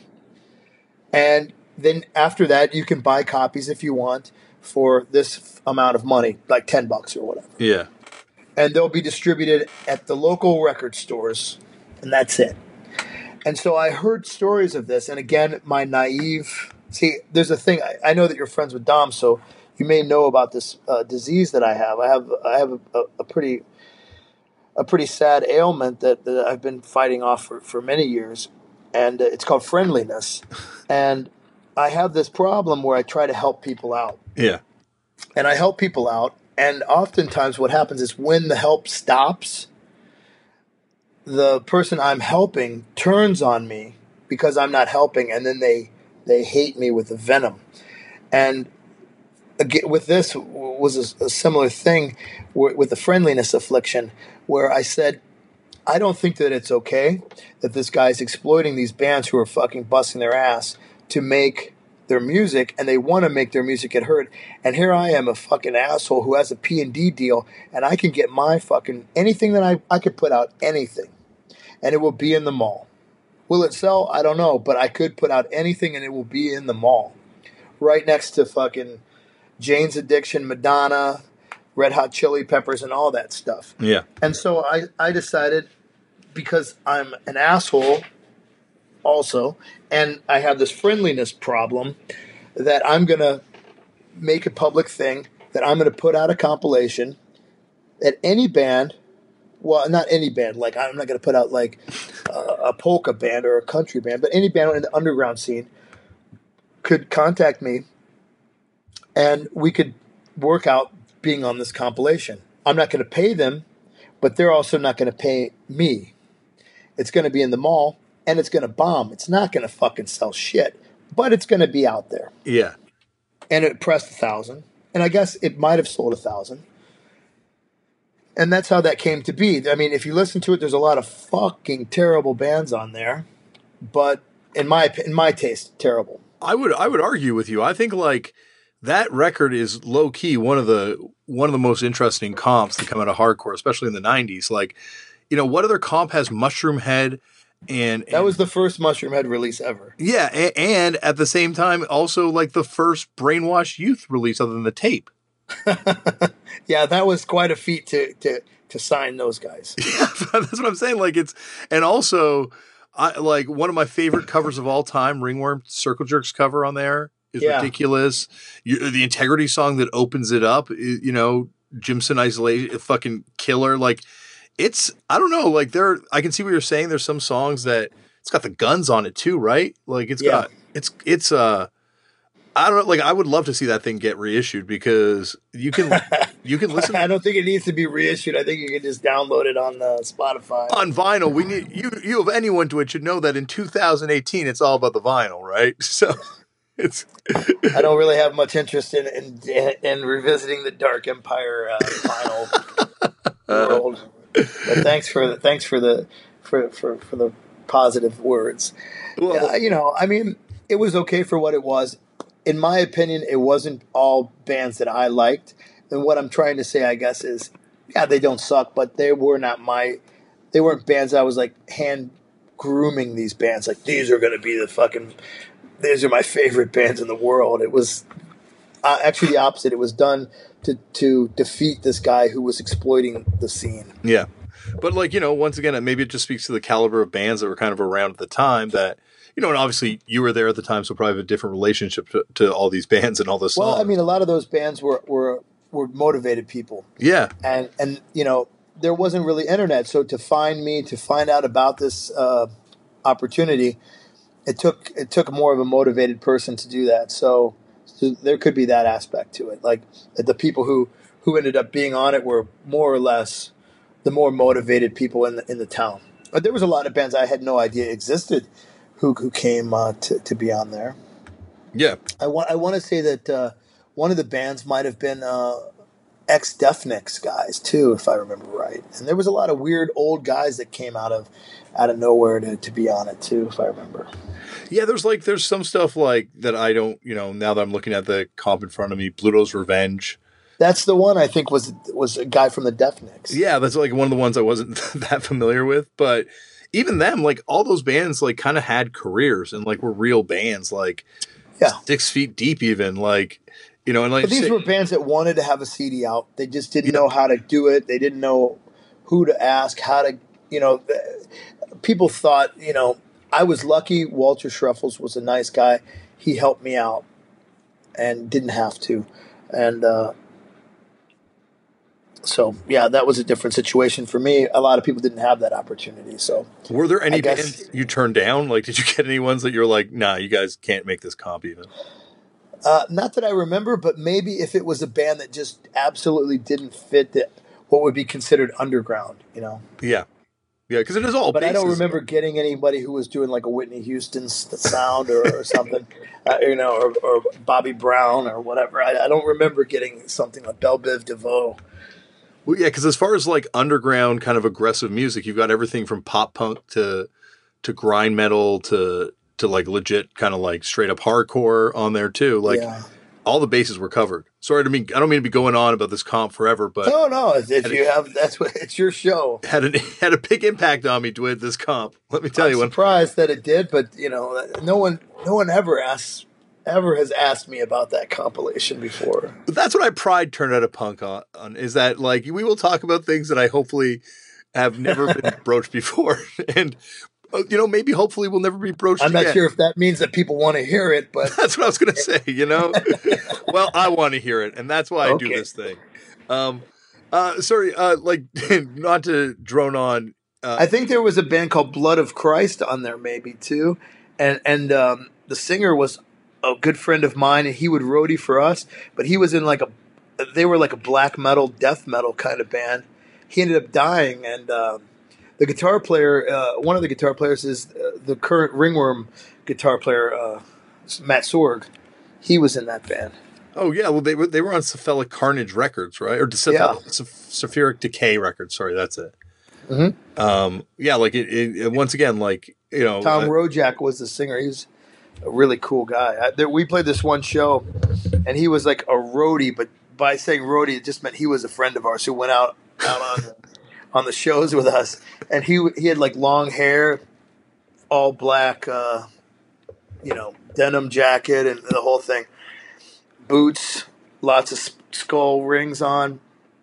And then after that, you can buy copies if you want for this amount of money, like ten bucks or whatever. Yeah. And they'll be distributed at the local record stores, and that's it. And so I heard stories of this, and again, my naive... See, there's a thing. I, I know that you're friends with Dom, so you may know about this uh, disease that I have. I have I have a, a pretty a pretty sad ailment that, that I've been fighting off for, for many years, and uh, it's called friendliness. And I have this problem where I try to help people out. Yeah. And I help people out, and oftentimes what happens is when the help stops, the person I'm helping turns on me because I'm not helping, and then they they hate me with a venom. And again, with this was a, a similar thing where, with the friendliness affliction, where I said, I don't think that it's okay that this guy's exploiting these bands who are fucking busting their ass to make their music, and they want to make their music get heard. And here I am, a fucking asshole who has a P and D deal, and I can get my fucking anything that I I could put out anything, and it will be in the mall. Will it sell? I don't know, but I could put out anything, and it will be in the mall, right next to fucking Jane's Addiction, Madonna, Red Hot Chili Peppers, and all that stuff. Yeah. And so I I decided, because I'm an asshole also, and I have this friendliness problem, that I'm going to make a public thing, that I'm going to put out a compilation that any band, well, not any band, like I'm not going to put out like a, a polka band or a country band, but any band in the underground scene could contact me, and we could work out being on this compilation. I'm not going to pay them, but they're also not going to pay me. It's going to be in the mall, and it's going to bomb. It's not going to fucking sell shit, but it's going to be out there. Yeah. And it pressed a thousand, and I guess it might have sold a thousand. And that's how that came to be. I mean, if you listen to it, there's a lot of fucking terrible bands on there, but in my in my taste, terrible. I would I would argue with you. I think like that record is low key one of the one of the most interesting comps that come out of hardcore, especially in the nineties. Like, you know, what other comp has Mushroom Head? And, and that was the first Mushroom Head release ever. Yeah, and, and at the same time, also like the first Brainwash Youth release other than the tape. Yeah, that was quite a feat to to to sign those guys. Yeah, that's what I'm saying. Like it's, and also, I like one of my favorite covers of all time, Ringworm Circle Jerks cover on there is yeah. ridiculous. You, the Integrity song that opens it up, you know, Jimson Isolation, fucking killer. Like it's, I don't know, like there, I can see what you're saying. There's some songs that it's got the guns on it too, right? Like it's yeah. got, it's, it's, uh, I don't know. Like, I would love to see that thing get reissued because you can, you can listen. I don't think it needs to be reissued. I think you can just download it on uh, Spotify on vinyl. We need you. You of anyone to it should know that in two thousand eighteen, it's all about the vinyl, right? So it's. I don't really have much interest in in, in revisiting the Dark Empire uh, vinyl world. But thanks for the thanks for the for for, for the positive words. Well, uh, you know, I mean, it was okay for what it was. In my opinion, it wasn't all bands that I liked. And what I'm trying to say, I guess, is, yeah, they don't suck, but they were not my, they weren't bands I was like hand grooming these bands. Like, these are going to be the fucking, these are my favorite bands in the world. It was uh, actually the opposite. It was done to, to defeat this guy who was exploiting the scene. Yeah. But like, you know, once again, maybe it just speaks to the caliber of bands that were kind of around at the time that, you know, and obviously you were there at the time, so probably have a different relationship to, to all these bands and all those songs. Well, I mean, a lot of those bands were, were, were motivated people. Yeah. And, and, you know, there wasn't really internet. So to find me, to find out about this uh, opportunity, it took, it took more of a motivated person to do that. So, so there could be that aspect to it. Like the people who, who ended up being on it were more or less the more motivated people in the, in the town. But there was a lot of bands I had no idea existed who who came uh, to to be on there. Yeah, I want I want to say that uh, one of the bands might have been uh, ex Defnix guys too, if I remember right. And there was a lot of weird old guys that came out of out of nowhere to, to be on it too, if I remember. Yeah, there's like there's some stuff like that I don't, you know, now that I'm looking at the comp in front of me, Pluto's Revenge. That's the one I think was was a guy from the Defnix. Yeah, that's like one of the ones I wasn't that familiar with, but even them, like all those bands, like kind of had careers and like were real bands, like yeah, Six Feet Deep, even like you know, and like but these say, were bands that wanted to have a C D out. They just didn't yeah. know how to do it. They didn't know who to ask, how to, you know. People thought, you know, I was lucky. Walter Schruffels was a nice guy. He helped me out, and didn't have to, and. uh So, yeah, that was a different situation for me. A lot of people didn't have that opportunity. So, were there any guess, bands you turned down? Like, did you get any ones that you're like, nah, you guys can't make this comp even? Uh, not that I remember, but maybe if it was a band that just absolutely didn't fit the, what would be considered underground, you know? Yeah. Yeah, because it is all But bases. I don't remember getting anybody who was doing like a Whitney Houston sound or, or something, uh, you know, or, or Bobby Brown or whatever. I, I don't remember getting something like Belle Biv DeVoe. Well, yeah, because as far as like underground kind of aggressive music, you've got everything from pop punk to to grind metal to to like legit kind of like straight up hardcore on there too. Like yeah. all the bases were covered. Sorry to me, I don't mean to be going on about this comp forever, but no, no, if, if you a, have, that's what it's your show. Had an, had a big impact on me, Dwid. This comp, let me tell I'm you, I'm surprised that it did, but you know, no one, no one ever asks. ever has asked me about that compilation before. That's what I pride Turned Out a Punk on, on, is that like we will talk about things that I hopefully have never been broached before. And, you know, maybe hopefully will never be broached I'm again. not sure if that means that people want to hear it, but. That's what I was going to say, you know? Well, I want to hear it, and that's why I okay. do this thing. Um, uh, sorry, uh, like, not to drone on. Uh, I think there was a band called Blood of Christ on there maybe, too. And, and um, the singer was a good friend of mine, and he would roadie for us, but he was in like a, they were like a black metal, death metal kind of band. He ended up dying, and um, the guitar player, uh, one of the guitar players is uh, the current Ringworm guitar player, uh, Matt Sorg. He was in that band. Oh yeah, well they were they were on Cephalic Carnage Records, right? Or Cephalic, yeah. Cephalic Decay Records. Sorry, that's it. Mm-hmm. Um, yeah, like it, it. Once again, like you know, Tom uh, Rojak was the singer. He was a really cool guy. I, there, we played this one show, and he was like a roadie, but by saying roadie, it just meant he was a friend of ours who went out out on the, on the shows with us, and he he had like long hair, all black, uh, you know, denim jacket and the whole thing, boots, lots of skull rings on,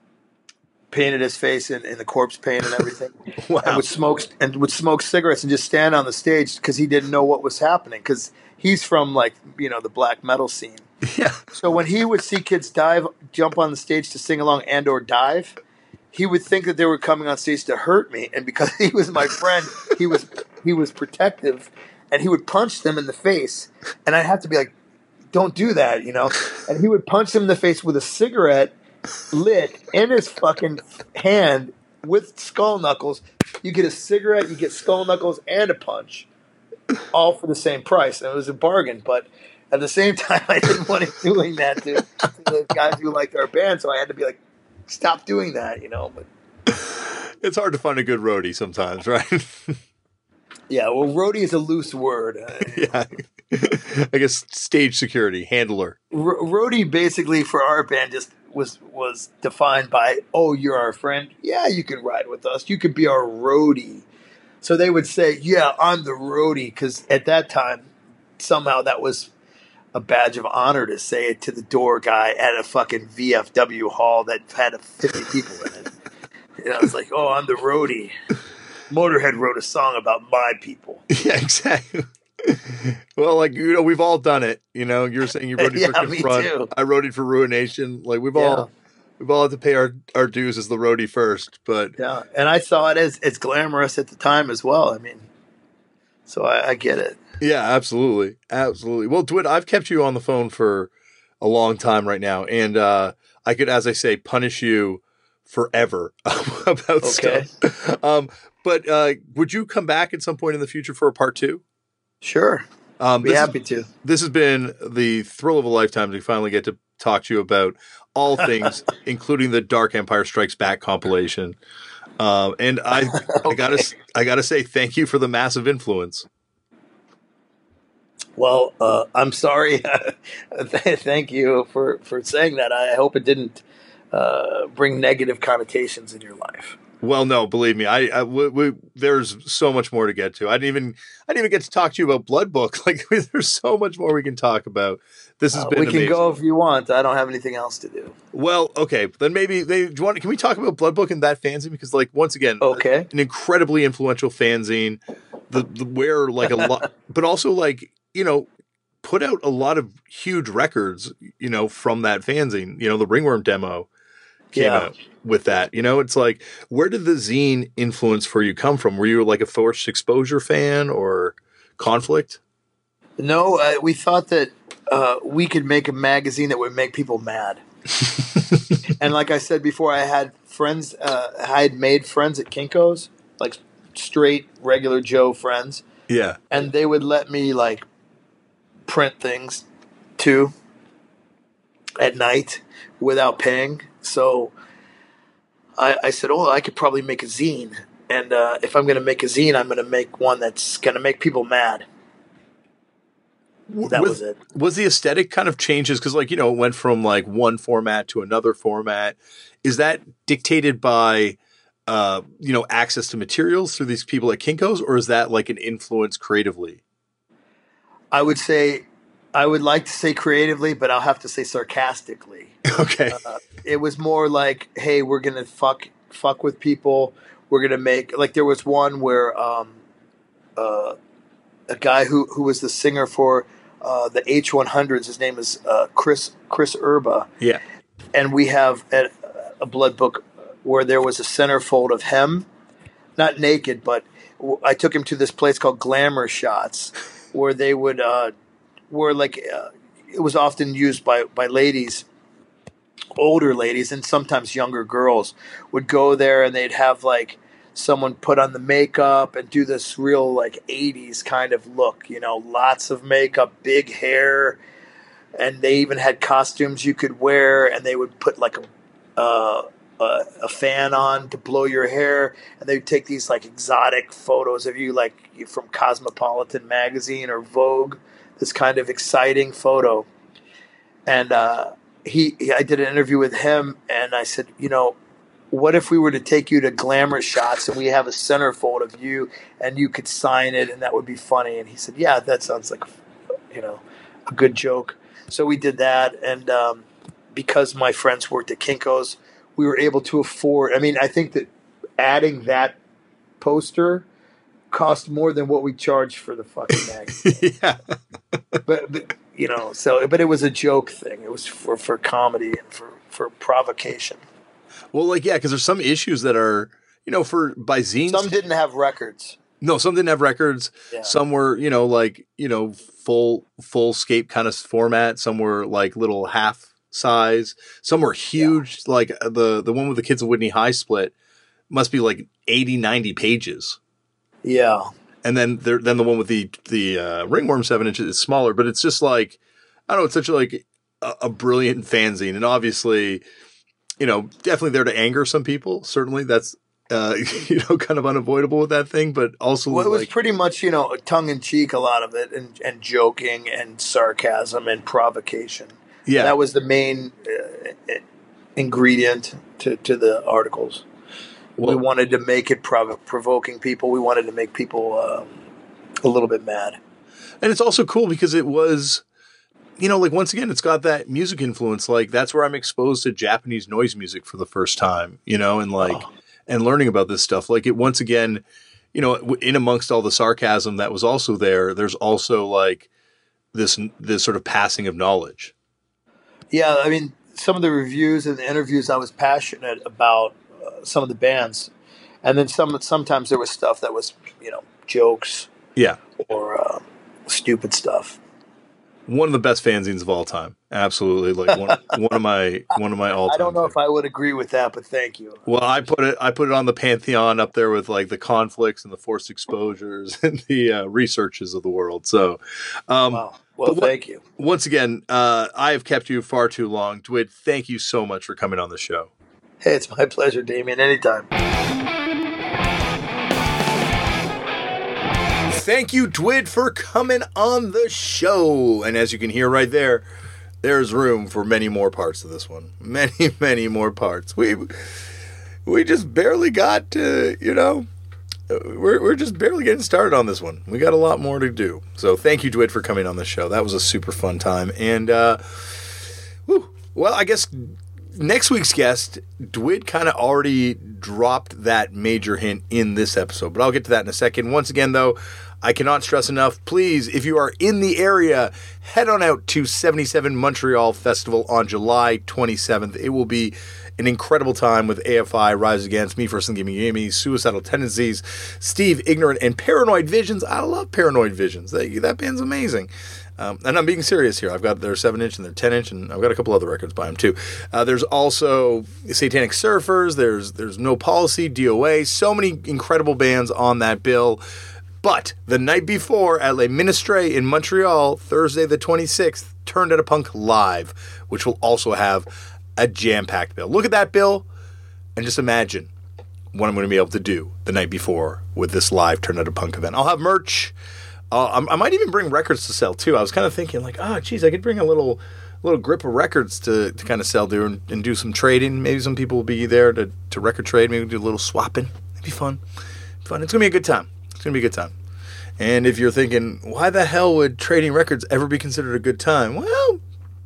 painted his face in, in the corpse paint and everything. Wow. And would smoke and would smoke cigarettes and just stand on the stage because he didn't know what was happening because he's from like you know the black metal scene. Yeah. So when he would see kids dive, jump on the stage to sing along and or dive, he would think that they were coming on stage to hurt me, and because he was my friend, he was he was protective, and he would punch them in the face, and I'd have to be like, "Don't do that," you know. And he would punch them in the face with a cigarette lit in his fucking hand with skull knuckles. You get a cigarette, you get skull knuckles, and a punch, all for the same price. And it was a bargain, but at the same time, I didn't want him doing that to, to the guys who liked our band, so I had to be like, stop doing that, you know. But it's hard to find a good roadie sometimes, right? Yeah, well, roadie is a loose word. Yeah. I guess stage security, handler. R- roadie basically for our band just was was defined by, oh, you're our friend. Yeah, you can ride with us. You could be our roadie. So they would say, yeah, I'm the roadie, because at that time, somehow that was a badge of honor to say it to the door guy at a fucking V F W hall that had fifty people in it. And I was like, oh, I'm the roadie. Motorhead wrote a song about my people. Yeah, exactly. Well, like, you know, we've all done it. You know, you're saying you roadied yeah, for Confront. Me too. I roadied for Ruination. Like, we've yeah. all we've all had to pay our, our dues as the roadie first. But yeah, and I saw it as it's glamorous at the time as well. I mean, so I, I get it. Yeah, absolutely. Absolutely. Well, Dwid, I've kept you on the phone for a long time right now. And uh, I could, as I say, punish you forever about okay. stuff. Um, but uh, would you come back at some point in the future for a part two? Sure. Um, Be happy is, to. This has been the thrill of a lifetime to finally get to talk to you about all things, including the Dark Empire Strikes Back compilation. Um, and I, okay. I gotta, I gotta say, thank you for the massive influence. Well, uh, I'm sorry. Thank you for, for saying that. I hope it didn't uh, bring negative connotations in your life. Well, no, believe me, I, I we, we, there's so much more to get to. I didn't even, I didn't even get to talk to you about Blood Book. Like, there's so much more we can talk about. This has uh, been. We can amazing. go if you want. I don't have anything else to do. Well, okay, then maybe they. Do you want? Can we talk about Blood Book and that fanzine? Because, like, once again, okay, an incredibly influential fanzine. The, the where like a lot, but also like. you know, put out a lot of huge records, you know, from that fanzine. You know, the Ringworm demo came yeah. out with that. You know, it's like, where did the zine influence for you come from? Were you like a Forced Exposure fan or Conflict? No, uh, we thought that uh, we could make a magazine that would make people mad. And like I said before, I had friends, uh, I had made friends at Kinko's, like straight, regular Joe friends. Yeah. And they would let me like print things too at night without paying. So I, I said, oh, I could probably make a zine. And uh, if I'm going to make a zine, I'm going to make one that's going to make people mad. That was, was it. Was the aesthetic kind of changes? Because, like, you know, it went from like one format to another format. Is that dictated by, uh, you know, access to materials through these people at Kinko's, or is that like an influence creatively? I would say, I would like to say creatively, but I'll have to say sarcastically. Okay. Uh, it was more like, hey, we're going to fuck fuck with people. We're going to make, like there was one where um, uh, a guy who, who was the singer for uh, the H one hundreds, his name is uh, Chris Chris Urba. Yeah. And we have a, a Blood Book where there was a centerfold of him, not naked, but I took him to this place called Glamour Shots, where they would, uh, where like, uh, it was often used by, by ladies, older ladies, and sometimes younger girls would go there and they'd have like someone put on the makeup and do this real like eighties kind of look, you know, lots of makeup, big hair, and they even had costumes you could wear, and they would put like a, uh, a, a fan on to blow your hair, and they'd take these like exotic photos of you, like from Cosmopolitan magazine or Vogue, this kind of exciting photo. And uh, he, he, I did an interview with him, and I said, you know, what if we were to take you to Glamour Shots and we have a centerfold of you and you could sign it, and that would be funny? And he said, yeah, that sounds like, you know, a good joke. So we did that, and um, because my friends worked at Kinko's, we were able to afford. I mean, I think that adding that poster cost more than what we charged for the fucking magazine. Yeah. but, but you know, so but it was a joke thing. It was for, for comedy and for, for provocation. Well, like yeah, because there's some issues that are, you know, for by zines. Some didn't have records. No, some didn't have records. Yeah. Some were, you know, like you know, full full scape kind of format. Some were like little half size. Some were huge. Yeah. Like the the one with the Kids of Whitney High split must be like eighty, ninety pages. Yeah. And then there, then the one with the the uh, Ringworm seven inches is smaller, but it's just like I don't know. It's such a, like a, a brilliant fanzine, and obviously, you know, definitely there to anger some people. Certainly, that's uh, you know kind of unavoidable with that thing, but also well, it was like, pretty much you know tongue in cheek, a lot of it, and and joking and sarcasm and provocation. Yeah, that was the main uh, ingredient to, to the articles. Well, we wanted to make it prov- provoking people. We wanted to make people um, a little bit mad. And it's also cool because it was, you know, like once again, it's got that music influence. Like that's where I'm exposed to Japanese noise music for the first time, you know, and like, oh. and learning about this stuff. Like it once again, you know, in amongst all the sarcasm that was also there, there's also like this, this sort of passing of knowledge. Yeah. I mean, some of the reviews and the interviews, I was passionate about uh, some of the bands. And then some, sometimes there was stuff that was, you know, jokes. Yeah. Or uh, stupid stuff. One of the best fanzines of all time. Absolutely. Like one, one of my, one of my all time. I don't know favorites. if I would agree with that, but thank you. Well, I put it, I put it on the pantheon up there with like the Conflicts and the Forced Exposures and the uh, Researches of the world. So, um, wow. Well, But thank you. Once again, uh, I have kept you far too long. Dwid, thank you so much for coming on the show. Hey, it's my pleasure, Damien. Anytime. Thank you, Dwid, for coming on the show. And as you can hear right there, there's room for many more parts of this one. Many, many more parts. We we just barely got to, you know, we're we're just barely getting started on this one. We got a lot more to do. So thank you, Dwid, for coming on the show. That was a super fun time. And, uh, whew, well, I guess next week's guest, Dwid kind of already dropped that major hint in this episode, but I'll get to that in a second. Once again, though, I cannot stress enough, please, if you are in the area, head on out to seventy-seven Montreal Festival on July twenty-seventh. It will be an incredible time with A F I, Rise Against, Me First and Gimme Gimme, Suicidal Tendencies, Steve Ignorant, and Paranoid Visions. I love Paranoid Visions. That, that band's amazing. Um, and I'm being serious here. I've got their seven inch and their ten inch, and I've got a couple other records by them too. Uh, there's also Satanic Surfers. There's there's No Policy, D O A. So many incredible bands on that bill. But the night before at Les Ministres in Montreal, Thursday the twenty-sixth, Turned Out a Punk Live, which will also have a jam-packed bill. Look at that bill and just imagine what I'm going to be able to do the night before with this live Turned Out a Punk event. I'll have merch. Uh, I might even bring records to sell too. I was kind of thinking like, oh, geez, I could bring a little little grip of records to, to kind of sell there and, and do some trading. Maybe some people will be there to, to record trade. Maybe do a little swapping. It'd be fun. Fun. It's going to be a good time. It's going to be a good time. And if you're thinking, why the hell would trading records ever be considered a good time? Well,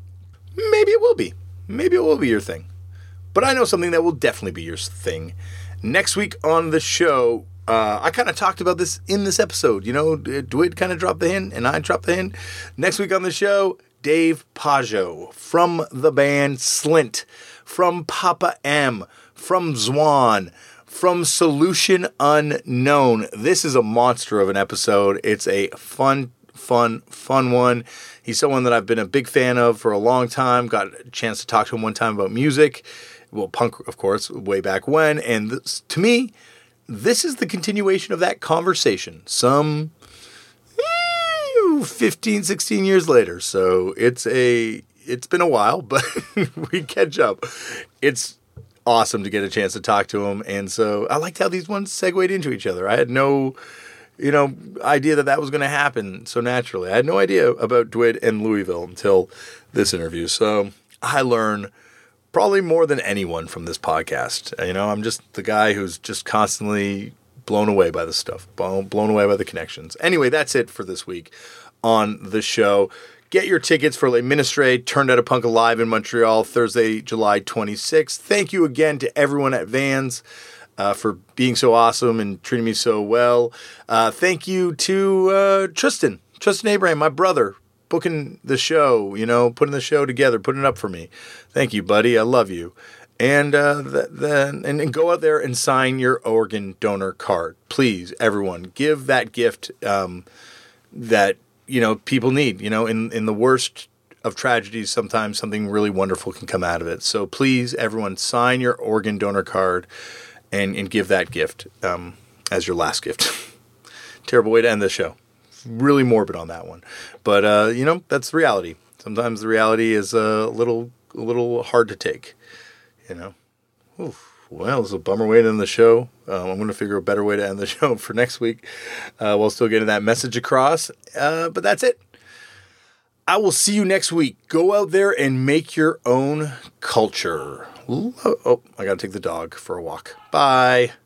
maybe it will be. Maybe it will be your thing. But I know something that will definitely be your thing. Next week on the show, uh, I kind of talked about this in this episode. You know, Dwid kind of dropped the hint, and I dropped the hint. Next week on the show, Dave Pageau from the band Slint, from Papa M, from Zwan, from Solution Unknown. This is a monster of an episode. It's a fun, fun, fun one. He's someone that I've been a big fan of for a long time. Got a chance to talk to him one time about music. Well, punk, of course, way back when. And this, to me, this is the continuation of that conversation. Some fifteen, sixteen years later. So it's a, it's been a while, but we catch up. It's awesome to get a chance to talk to him. And so I liked how these ones segued into each other. I had no, you know, idea that that was going to happen so naturally. I had no idea about Dwid and Louisville until this interview. So I learn probably more than anyone from this podcast. You know, I'm just the guy who's just constantly blown away by the stuff, blown away by the connections. Anyway, that's it for this week on the show. Get your tickets for Les Ministres, Turned Out a Punk Live in Montreal, Thursday, July twenty-sixth. Thank you again to everyone at Vans uh, for being so awesome and treating me so well. Uh, thank you to uh, Tristan, Tristan Abraham, my brother, booking the show, you know, putting the show together, putting it up for me. Thank you, buddy. I love you. And uh, then and, and go out there and sign your organ donor card. Please, everyone, give that gift um, that, you know, people need. You know, in, in the worst of tragedies, sometimes something really wonderful can come out of it. So please, everyone, sign your organ donor card and, and give that gift um, as your last gift. Terrible way to end the show. Really morbid on that one. But, uh, you know, that's the reality. Sometimes the reality is a little, a little hard to take, you know. Oof. Well, it's a bummer way to end the show. Um, I'm going to figure a better way to end the show for next week uh, while still getting that message across. Uh, but that's it. I will see you next week. Go out there and make your own culture. Oh, I got to take the dog for a walk. Bye.